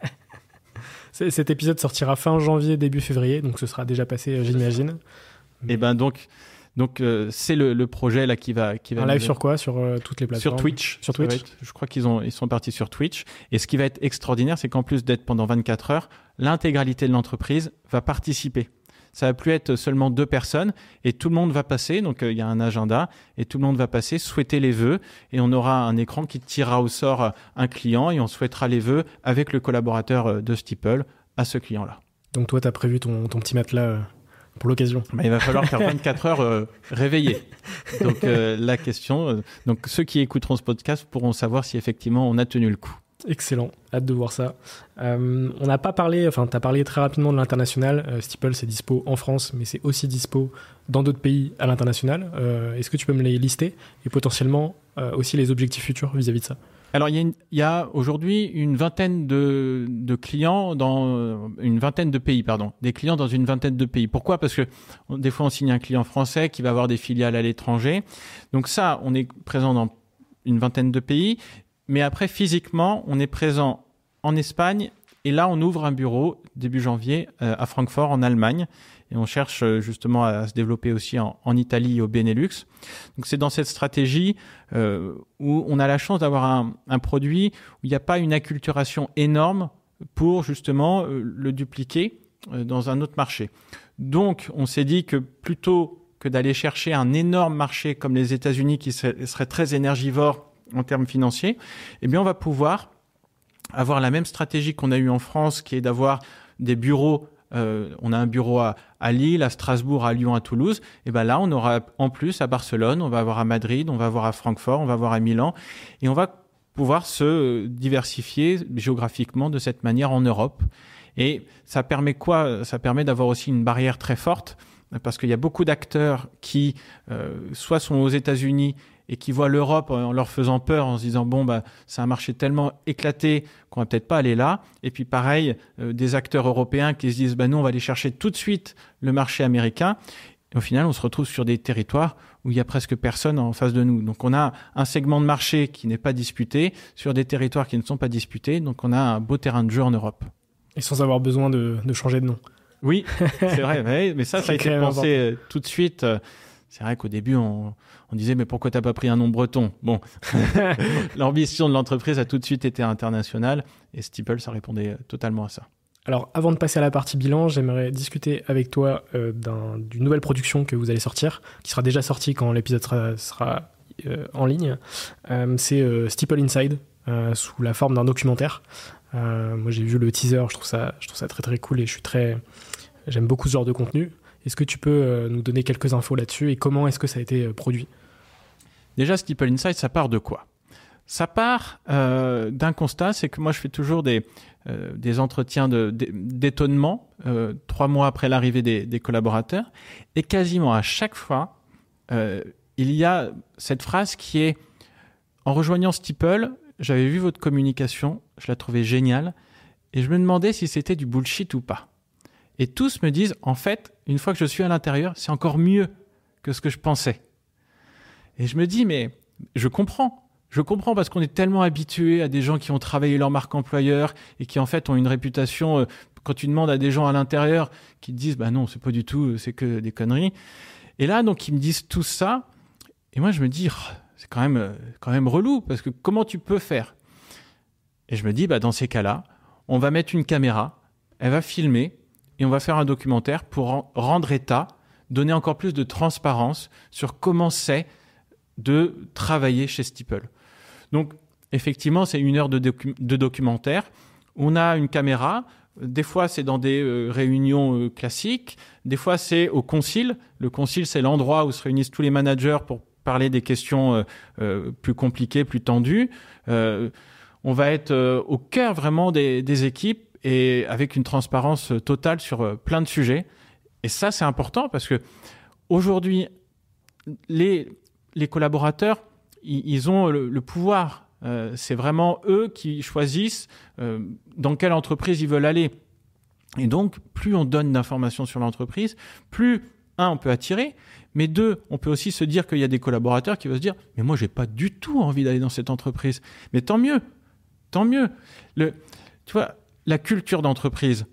Cet épisode sortira fin janvier, début février, donc ce sera déjà passé, j'imagine.
Et ben donc c'est le projet là qui va
un live sur quoi? Sur toutes les plateformes?
Sur Twitch. Sur Twitch. Je crois ils sont partis sur Twitch. Et ce qui va être extraordinaire, c'est qu'en plus d'être pendant 24 heures, l'intégralité de l'entreprise va participer. Ça va plus être seulement 2 personnes et tout le monde va passer. Donc, il y a un agenda et tout le monde va passer, souhaiter les vœux et on aura un écran qui tirera au sort un client et on souhaitera les vœux avec le collaborateur de Steeple à ce client-là.
Donc, toi, tu as prévu ton petit matelas pour l'occasion?
Il va falloir faire 24 heures réveillé. Donc, la question... donc, ceux qui écouteront ce podcast pourront savoir si effectivement on a tenu le coup.
Excellent, hâte de voir ça. On n'a pas parlé, tu as parlé très rapidement de l'international. Steeple, c'est dispo en France, mais c'est aussi dispo dans d'autres pays à l'international. Est-ce que tu peux me les lister et potentiellement aussi les objectifs futurs vis-à-vis de ça?
Alors, il y a aujourd'hui une vingtaine de clients dans une vingtaine de pays, des clients dans une vingtaine de pays. Pourquoi? Parce que des fois, on signe un client français qui va avoir des filiales à l'étranger. Donc ça, on est présent dans une vingtaine de pays. Mais après, physiquement, on est présent en Espagne. Et là, on ouvre un bureau début janvier à Francfort, en Allemagne. Et on cherche justement à se développer aussi en Italie et au Benelux. Donc, c'est dans cette stratégie où on a la chance d'avoir un produit où il n'y a pas une acculturation énorme pour justement le dupliquer dans un autre marché. Donc, on s'est dit que plutôt que d'aller chercher un énorme marché comme les États-Unis qui serait très énergivore en termes financiers, eh bien, on va pouvoir avoir la même stratégie qu'on a eue en France, qui est d'avoir des bureaux. On a un bureau à Lille, à Strasbourg, à Lyon, à Toulouse. Et ben là, on aura en plus à Barcelone, on va avoir à Madrid, on va avoir à Francfort, on va avoir à Milan. Et on va pouvoir se diversifier géographiquement de cette manière en Europe. Et ça permet quoi? Ça permet d'avoir aussi une barrière très forte, parce qu'il y a beaucoup d'acteurs qui soit sont aux États-Unis et qui voient l'Europe en leur faisant peur, en se disant bon bah c'est un marché tellement éclaté qu'on va peut-être pas aller là. Et puis pareil, des acteurs européens qui se disent bah nous on va aller chercher tout de suite le marché américain. Et au final, on se retrouve sur des territoires où il y a presque personne en face de nous. Donc on a un segment de marché qui n'est pas disputé sur des territoires qui ne sont pas disputés. Donc on a un beau terrain de jeu en Europe.
Et sans avoir besoin de changer de nom.
Oui, c'est vrai. Mais ça a été pensé tout de suite. C'est vrai qu'au début, on disait mais pourquoi t'as pas pris un nom breton ? Bon, l'ambition de l'entreprise a tout de suite été internationale et Steeple, ça répondait totalement à ça.
Alors, avant de passer à la partie bilan, j'aimerais discuter avec toi d'une nouvelle production que vous allez sortir, qui sera déjà sortie quand l'épisode sera en ligne. C'est Steeple Inside, sous la forme d'un documentaire. Moi, j'ai vu le teaser, je trouve ça très très cool et j'aime beaucoup ce genre de contenu. Est-ce que tu peux nous donner quelques infos là-dessus et comment est-ce que ça a été produit ?
Déjà, Steeple Inside, ça part de quoi ? Ça part d'un constat, c'est que moi, je fais toujours des entretiens d'étonnement 3 mois après l'arrivée des collaborateurs. Et quasiment à chaque fois, il y a cette phrase qui est « En rejoignant Steeple, j'avais vu votre communication, je la trouvais géniale, et je me demandais si c'était du bullshit ou pas. » Et tous me disent « En fait, une fois que je suis à l'intérieur, c'est encore mieux que ce que je pensais. » Et je me dis « Mais je comprends. Je comprends parce qu'on est tellement habitué à des gens qui ont travaillé leur marque employeur et qui en fait ont une réputation, quand tu demandes à des gens à l'intérieur qui te disent bah non, c'est pas du tout, c'est que des conneries. Et là, donc, ils me disent tout ça. Et moi, je me dis, c'est quand même relou parce que comment tu peux faire ? Et je me dis, bah, dans ces cas-là, on va mettre une caméra, elle va filmer et on va faire un documentaire pour rendre état, donner encore plus de transparence sur comment c'est de travailler chez Steeple. Donc, effectivement, c'est 1 heure de documentaire. On a une caméra. Des fois, c'est dans des réunions classiques. Des fois, c'est au concile. Le concile, c'est l'endroit où se réunissent tous les managers pour parler des questions plus compliquées, plus tendues. On va être au cœur vraiment des équipes et avec une transparence totale sur plein de sujets. Et ça, c'est important parce que aujourd'hui, les collaborateurs, ils ont le pouvoir. C'est vraiment eux qui choisissent dans quelle entreprise ils veulent aller. Et donc, plus on donne d'informations sur l'entreprise, plus, 1, on peut attirer, mais 2, on peut aussi se dire qu'il y a des collaborateurs qui vont se dire « Mais moi, j'ai pas du tout envie d'aller dans cette entreprise. » Mais tant mieux. Tu vois, la culture d'entreprise,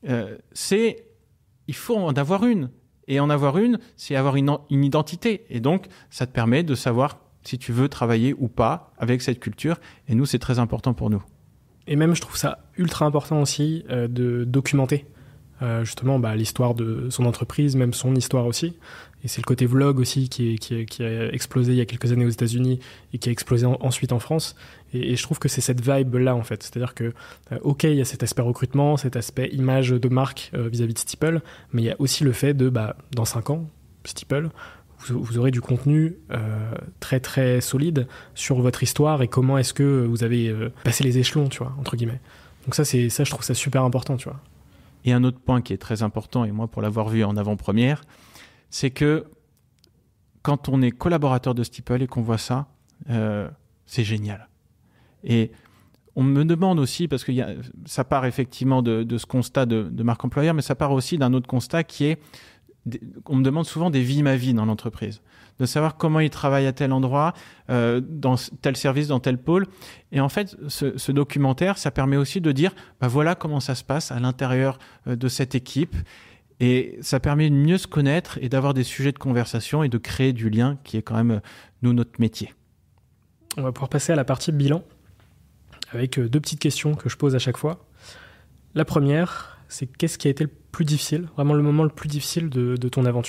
il faut en avoir une. Et en avoir une, c'est avoir une identité. Et donc, ça te permet de savoir si tu veux travailler ou pas avec cette culture. Et nous, c'est très important pour nous.
Et même, je trouve ça ultra important aussi de documenter justement l'histoire de son entreprise, même son histoire aussi. Et c'est le côté vlog aussi qui a explosé il y a quelques années aux États-Unis et qui a explosé ensuite en France. Et je trouve que c'est cette vibe-là, en fait. C'est-à-dire que, OK, il y a cet aspect recrutement, cet aspect image de marque vis-à-vis de Steeple, mais il y a aussi le fait de, dans 5 ans, Steeple, vous aurez du contenu très, très solide sur votre histoire et comment est-ce que vous avez passé les échelons, tu vois, entre guillemets. Donc ça, je trouve ça super important, tu vois.
Et un autre point qui est très important, et moi, pour l'avoir vu en avant-première, c'est que quand on est collaborateur de Steeple et qu'on voit ça, c'est génial. Et on me demande aussi, parce que ça part effectivement de ce constat de marque employeur, mais ça part aussi d'un autre constat qui est, on me demande souvent des vies ma vie dans l'entreprise, de savoir comment ils travaillent à tel endroit, dans tel service, dans tel pôle. Et en fait, ce documentaire, ça permet aussi de dire, voilà comment ça se passe à l'intérieur de cette équipe. Et ça permet de mieux se connaître et d'avoir des sujets de conversation et de créer du lien qui est quand même, nous, notre métier.
On va pouvoir passer à la partie bilan avec 2 petites questions que je pose à chaque fois. La première, c'est qu'est-ce qui a été le plus difficile, vraiment le moment le plus difficile de ton aventure ?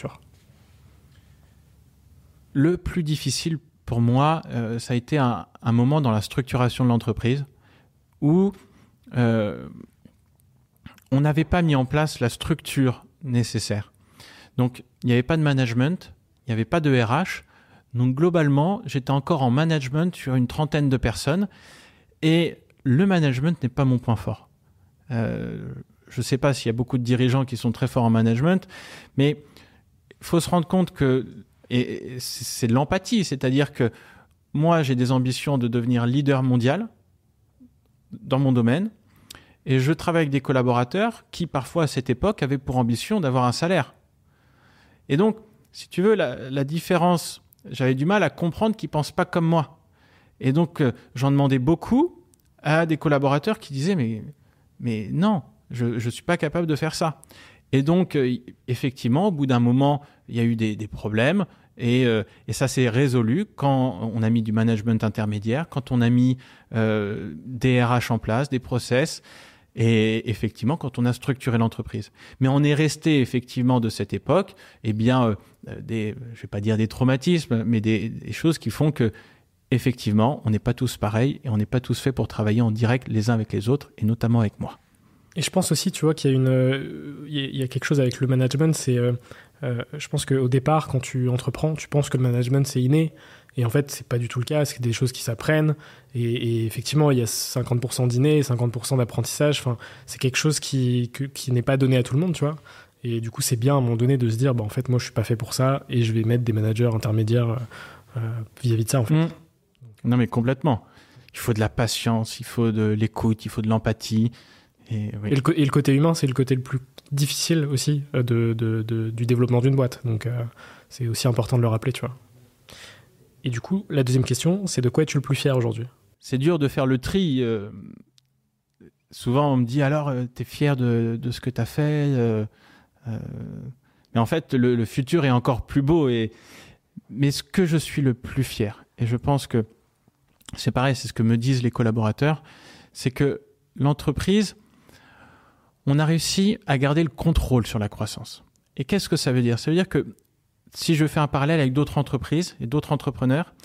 Le plus difficile pour moi, ça a été un moment dans la structuration de l'entreprise où on n'avait pas mis en place la structure nécessaire. Donc, il n'y avait pas de management, il n'y avait pas de RH. Donc, globalement, j'étais encore en management sur une 30aine de personnes et le management n'est pas mon point fort. Je ne sais pas s'il y a beaucoup de dirigeants qui sont très forts en management, mais il faut se rendre compte que, et c'est de l'empathie, c'est-à-dire que moi, j'ai des ambitions de devenir leader mondial dans mon domaine. Et je travaille avec des collaborateurs qui, parfois, à cette époque, avaient pour ambition d'avoir un salaire. Et donc, si tu veux, la différence, j'avais du mal à comprendre qu'ils ne pensent pas comme moi. Et donc, j'en demandais beaucoup à des collaborateurs qui disaient « Mais non, je ne suis pas capable de faire ça ». Et donc, effectivement, au bout d'un moment, il y a eu des problèmes. Et ça s'est résolu quand on a mis du management intermédiaire, quand on a mis des RH en place, des process, et effectivement quand on a structuré l'entreprise. Mais on est resté effectivement de cette époque, je vais pas dire des traumatismes, mais des choses qui font que effectivement on n'est pas tous pareils et on n'est pas tous faits pour travailler en direct les uns avec les autres, et notamment avec moi.
Et je pense aussi, tu vois, qu'il y a il y a quelque chose avec le management, c'est je pense qu'au départ, quand tu entreprends, tu penses que le management, c'est inné. Et en fait, c'est pas du tout le cas. C'est des choses qui s'apprennent. Et effectivement, il y a 50% d'inné, 50% d'apprentissage. Enfin, c'est quelque chose qui n'est pas donné à tout le monde, tu vois. Et du coup, c'est bien à un moment donné de se dire, en fait, moi, je suis pas fait pour ça. Et je vais mettre des managers intermédiaires vis-à-vis de ça, en fait.
Non, mais complètement. Il faut de la patience, il faut de l'écoute, il faut de l'empathie. Et
le côté humain, c'est le côté le plus difficile aussi du développement d'une boîte. Donc, c'est aussi important de le rappeler, tu vois. Et du coup, la deuxième question, c'est de quoi es-tu le plus fier aujourd'hui ?
C'est dur de faire le tri. Souvent, on me dit, alors, t'es fier de ce que t'as fait mais en fait, le futur est encore plus beau. Mais ce que je suis le plus fier, et je pense que c'est pareil, c'est ce que me disent les collaborateurs, c'est que l'entreprise, on a réussi à garder le contrôle sur la croissance. Et qu'est-ce que ça veut dire ? Ça veut dire que si je fais un parallèle avec d'autres entreprises et d'autres entrepreneurs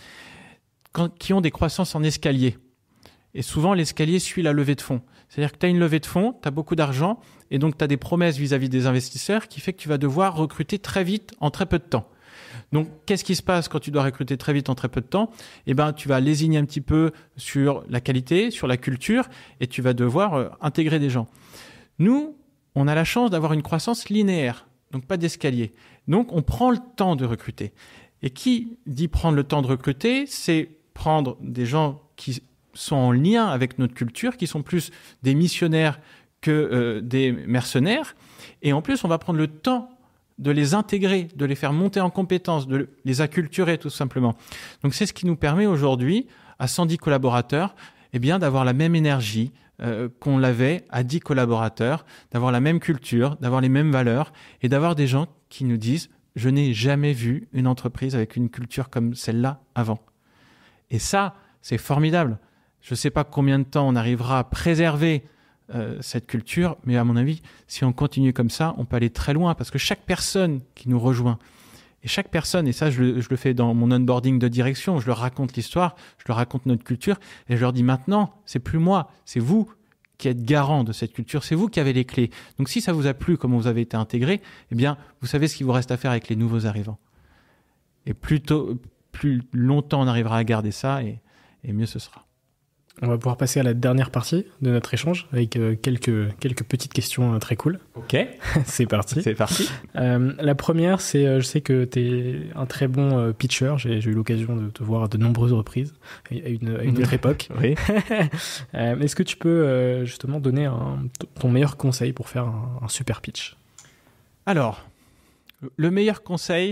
qui ont des croissances en escalier, et souvent l'escalier suit la levée de fonds. C'est-à-dire que tu as une levée de fonds, tu as beaucoup d'argent, et donc tu as des promesses vis-à-vis des investisseurs qui fait que tu vas devoir recruter très vite en très peu de temps. Donc, qu'est-ce qui se passe quand tu dois recruter très vite en très peu de temps ? Eh ben, tu vas lésigner un petit peu sur la qualité, sur la culture, et tu vas devoir intégrer des gens. Nous, on a la chance d'avoir une croissance linéaire, donc pas d'escalier. Donc, on prend le temps de recruter. Et qui dit prendre le temps de recruter, c'est prendre des gens qui sont en lien avec notre culture, qui sont plus des missionnaires que des mercenaires. Et en plus, on va prendre le temps de les intégrer, de les faire monter en compétences, de les acculturer tout simplement. Donc, c'est ce qui nous permet aujourd'hui, à 110 collaborateurs, d'avoir la même énergie, qu'on l'avait à 10 collaborateurs, d'avoir la même culture, d'avoir les mêmes valeurs et d'avoir des gens qui nous disent « Je n'ai jamais vu une entreprise avec une culture comme celle-là avant ». Et ça, c'est formidable. Je ne sais pas combien de temps on arrivera à préserver cette culture, mais à mon avis, si on continue comme ça, on peut aller très loin parce que chaque personne qui nous rejoint, et chaque personne, et ça je le fais dans mon onboarding de direction, je leur raconte l'histoire, je leur raconte notre culture, et je leur dis maintenant, c'est plus moi, c'est vous qui êtes garant de cette culture, c'est vous qui avez les clés. Donc si ça vous a plu, comment vous avez été intégré, vous savez ce qu'il vous reste à faire avec les nouveaux arrivants. Et plus longtemps on arrivera à garder ça, et mieux ce sera.
On va pouvoir passer à la dernière partie de notre échange avec quelques petites questions très cool.
Ok.
C'est parti.
C'est parti.
La première, c'est je sais que tu es un très bon pitcher. J'ai eu l'occasion de te voir à de nombreuses reprises à une autre époque.
Oui.
Est-ce que tu peux justement donner ton meilleur conseil pour faire un super pitch ?
Alors, le meilleur conseil,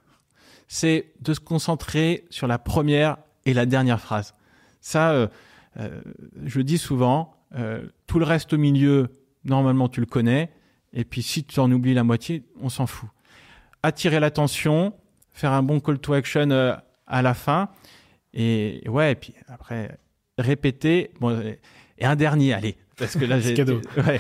c'est de se concentrer sur la première et la dernière phrase. Ça... je dis souvent, tout le reste au milieu, normalement tu le connais, et puis si tu en oublies la moitié, on s'en fout. Attirer l'attention, faire un bon call to action à la fin, et puis après répéter, et un dernier, allez, parce que là
c'est cadeau.
Ouais.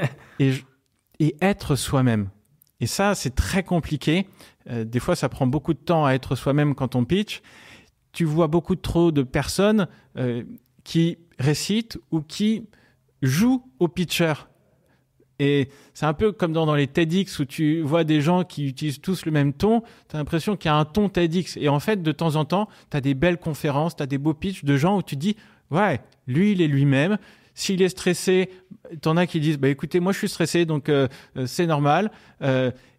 et être soi-même. Et ça, c'est très compliqué. Des fois, ça prend beaucoup de temps à être soi-même quand on pitch. Tu vois beaucoup trop de personnes qui récitent ou qui jouent au pitcher. Et c'est un peu comme dans les TEDx où tu vois des gens qui utilisent tous le même ton. Tu as l'impression qu'il y a un ton TEDx. Et en fait, de temps en temps, tu as des belles conférences, tu as des beaux pitchs de gens où tu te dis « Ouais, lui, il est lui-même. S'il est stressé, t'en as qui disent « Écoutez, moi, je suis stressé, donc c'est normal. »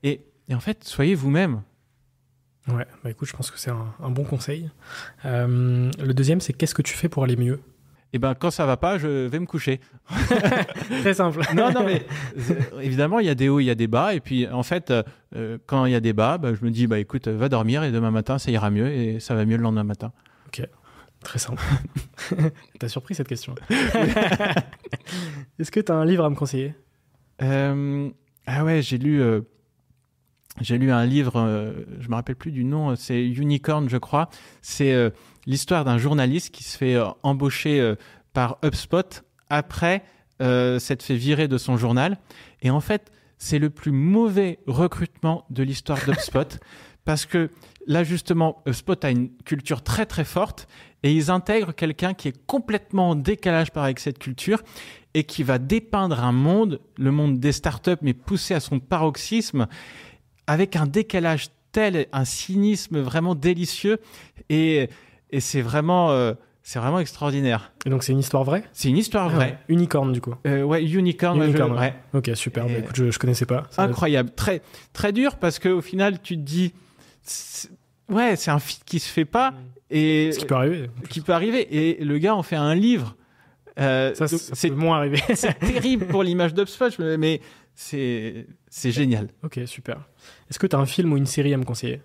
Et en fait, soyez vous-même.
Ouais, bah écoute, je pense que c'est un bon conseil. Le deuxième, c'est qu'est-ce que tu fais pour aller mieux?
Et ben quand ça va pas, je vais me coucher.
Très simple.
Non, mais évidemment, il y a des hauts, il y a des bas. Et puis, en fait, quand il y a des bas, je me dis, écoute, va dormir et demain matin, ça ira mieux et ça va mieux le lendemain matin.
Ok, très simple. T'as surpris cette question. Est-ce que t'as un livre à me conseiller?
Ah ouais, j'ai lu un livre, je me rappelle plus du nom, c'est Unicorn, je crois. C'est l'histoire d'un journaliste qui se fait embaucher par HubSpot après s'être fait virer de son journal. Et en fait, c'est le plus mauvais recrutement de l'histoire d'HubSpot parce que là, justement, HubSpot a une culture très, très forte et ils intègrent quelqu'un qui est complètement en décalage avec cette culture et qui va dépeindre un monde, le monde des startups, mais poussé à son paroxysme, avec un décalage tel, un cynisme vraiment délicieux et c'est vraiment extraordinaire.
Et donc c'est une histoire vraie?
C'est une histoire vraie.
Ouais. Unicorn du coup.
Ouais, Unicorn. Ouais.
Ok, super. Écoute, je connaissais pas.
Incroyable. Très, très dur parce qu'au final, tu te dis, c'est un feat qui se fait pas. Et
ce qui peut arriver.
Qui peut arriver. Et le gars en fait un livre.
Ça peut moins arriver.
C'est terrible pour l'image d'HubSpot, mais c'est génial.
Ok, super. Est-ce que tu as un film ou une série à me conseiller?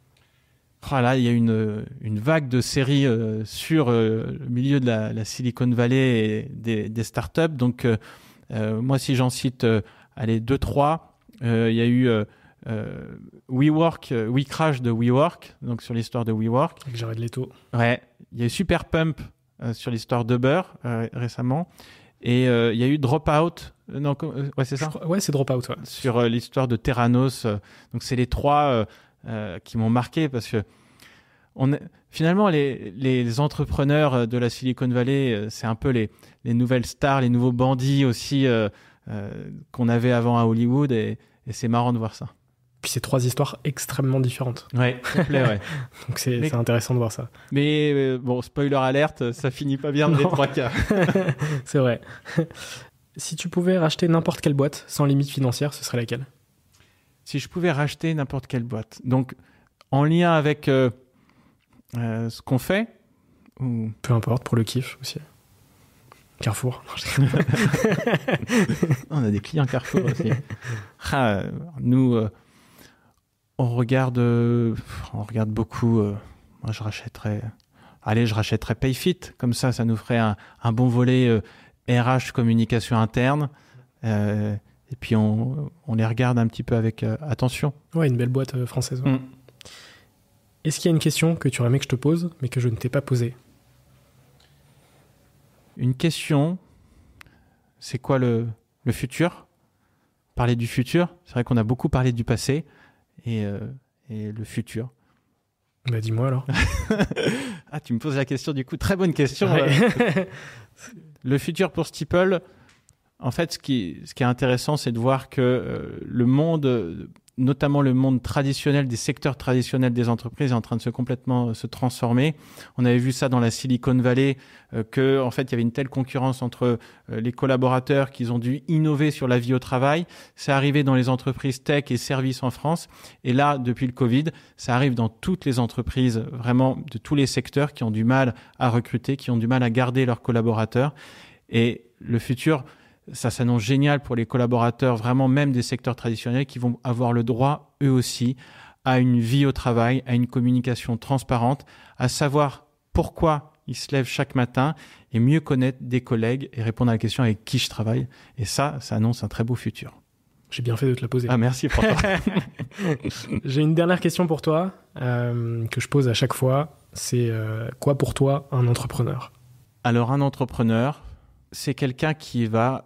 Là, il y a une vague de séries sur le milieu de la Silicon Valley et des startups. Donc, moi, si j'en cite 2-3, il y a eu WeWork, WeCrash de WeWork, donc sur l'histoire de WeWork.
Avec Jared Leto.
Ouais. Il y a eu Super Pump sur l'histoire d'Uber récemment. Et il y a eu Dropout. Ouais, c'est ça?
Ouais, c'est Dropout. Ouais.
Sur l'histoire de Theranos. Donc, c'est les trois qui m'ont marqué parce que finalement, les entrepreneurs de la Silicon Valley, c'est un peu les nouvelles stars, les nouveaux bandits aussi qu'on avait avant à Hollywood. Et c'est marrant de voir ça.
Puis c'est trois histoires extrêmement différentes.
Ouais, complet, ouais.
Donc c'est intéressant de voir ça.
Mais bon, spoiler alerte, ça finit pas bien dans les trois cas.
C'est vrai. Si tu pouvais racheter n'importe quelle boîte sans limite financière, ce serait laquelle?
Si je pouvais racheter n'importe quelle boîte. Donc, en lien avec ce qu'on fait ou...
Peu importe, pour le kiff aussi. Carrefour.
On a des clients Carrefour aussi. Nous... On regarde beaucoup. Moi, je rachèterais Payfit. Comme ça nous ferait un bon volet RH, communication interne. Et puis, on les regarde un petit peu avec attention.
Ouais, une belle boîte française. Ouais. Est-ce qu'il y a une question que tu aurais aimé que je te pose, mais que je ne t'ai pas posée?
Une question, c'est quoi le futur? Parler du futur. C'est vrai qu'on a beaucoup parlé du passé. Et le futur.
Bah dis-moi alors.
Tu me poses la question du coup. Très bonne question. Ouais. Le futur pour Steeple, en fait, ce qui est intéressant, c'est de voir que le monde, notamment le monde traditionnel, des secteurs traditionnels des entreprises est en train de complètement se transformer. On avait vu ça dans la Silicon Valley, que en fait, il y avait une telle concurrence entre les collaborateurs qu'ils ont dû innover sur la vie au travail. C'est arrivé dans les entreprises tech et services en France. Et là, depuis le Covid, ça arrive dans toutes les entreprises, vraiment de tous les secteurs qui ont du mal à recruter, qui ont du mal à garder leurs collaborateurs. Et le futur, ça s'annonce génial pour les collaborateurs, vraiment même des secteurs traditionnels qui vont avoir le droit, eux aussi, à une vie au travail, à une communication transparente, à savoir pourquoi ils se lèvent chaque matin et mieux connaître des collègues et répondre à la question avec qui je travaille. Et ça annonce un très beau futur.
J'ai bien fait de te la poser.
Merci François.
J'ai une dernière question pour toi que je pose à chaque fois. C'est quoi pour toi un entrepreneur?
Alors un entrepreneur, c'est quelqu'un qui va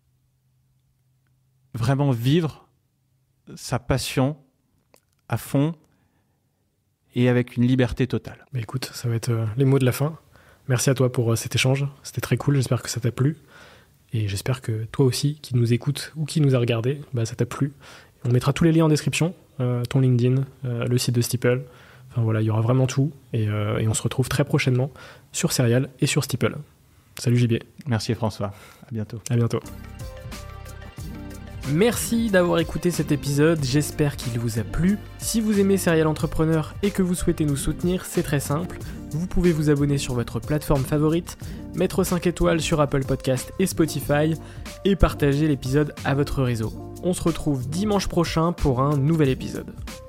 vraiment vivre sa passion à fond et avec une liberté totale.
Bah écoute, ça va être les mots de la fin. Merci à toi pour cet échange. C'était très cool, j'espère que ça t'a plu. Et j'espère que toi aussi, qui nous écoute ou qui nous a regardé, ça t'a plu. On mettra tous les liens en description, ton LinkedIn, le site de Steeple. Enfin voilà, il y aura vraiment tout. Et on se retrouve très prochainement sur Serial et sur Steeple. Salut JB.
Merci François, à bientôt.
À bientôt. Merci d'avoir écouté cet épisode, j'espère qu'il vous a plu. Si vous aimez Serial Entrepreneur et que vous souhaitez nous soutenir, c'est très simple. Vous pouvez vous abonner sur votre plateforme favorite, mettre 5 étoiles sur Apple Podcast et Spotify et partager l'épisode à votre réseau. On se retrouve dimanche prochain pour un nouvel épisode.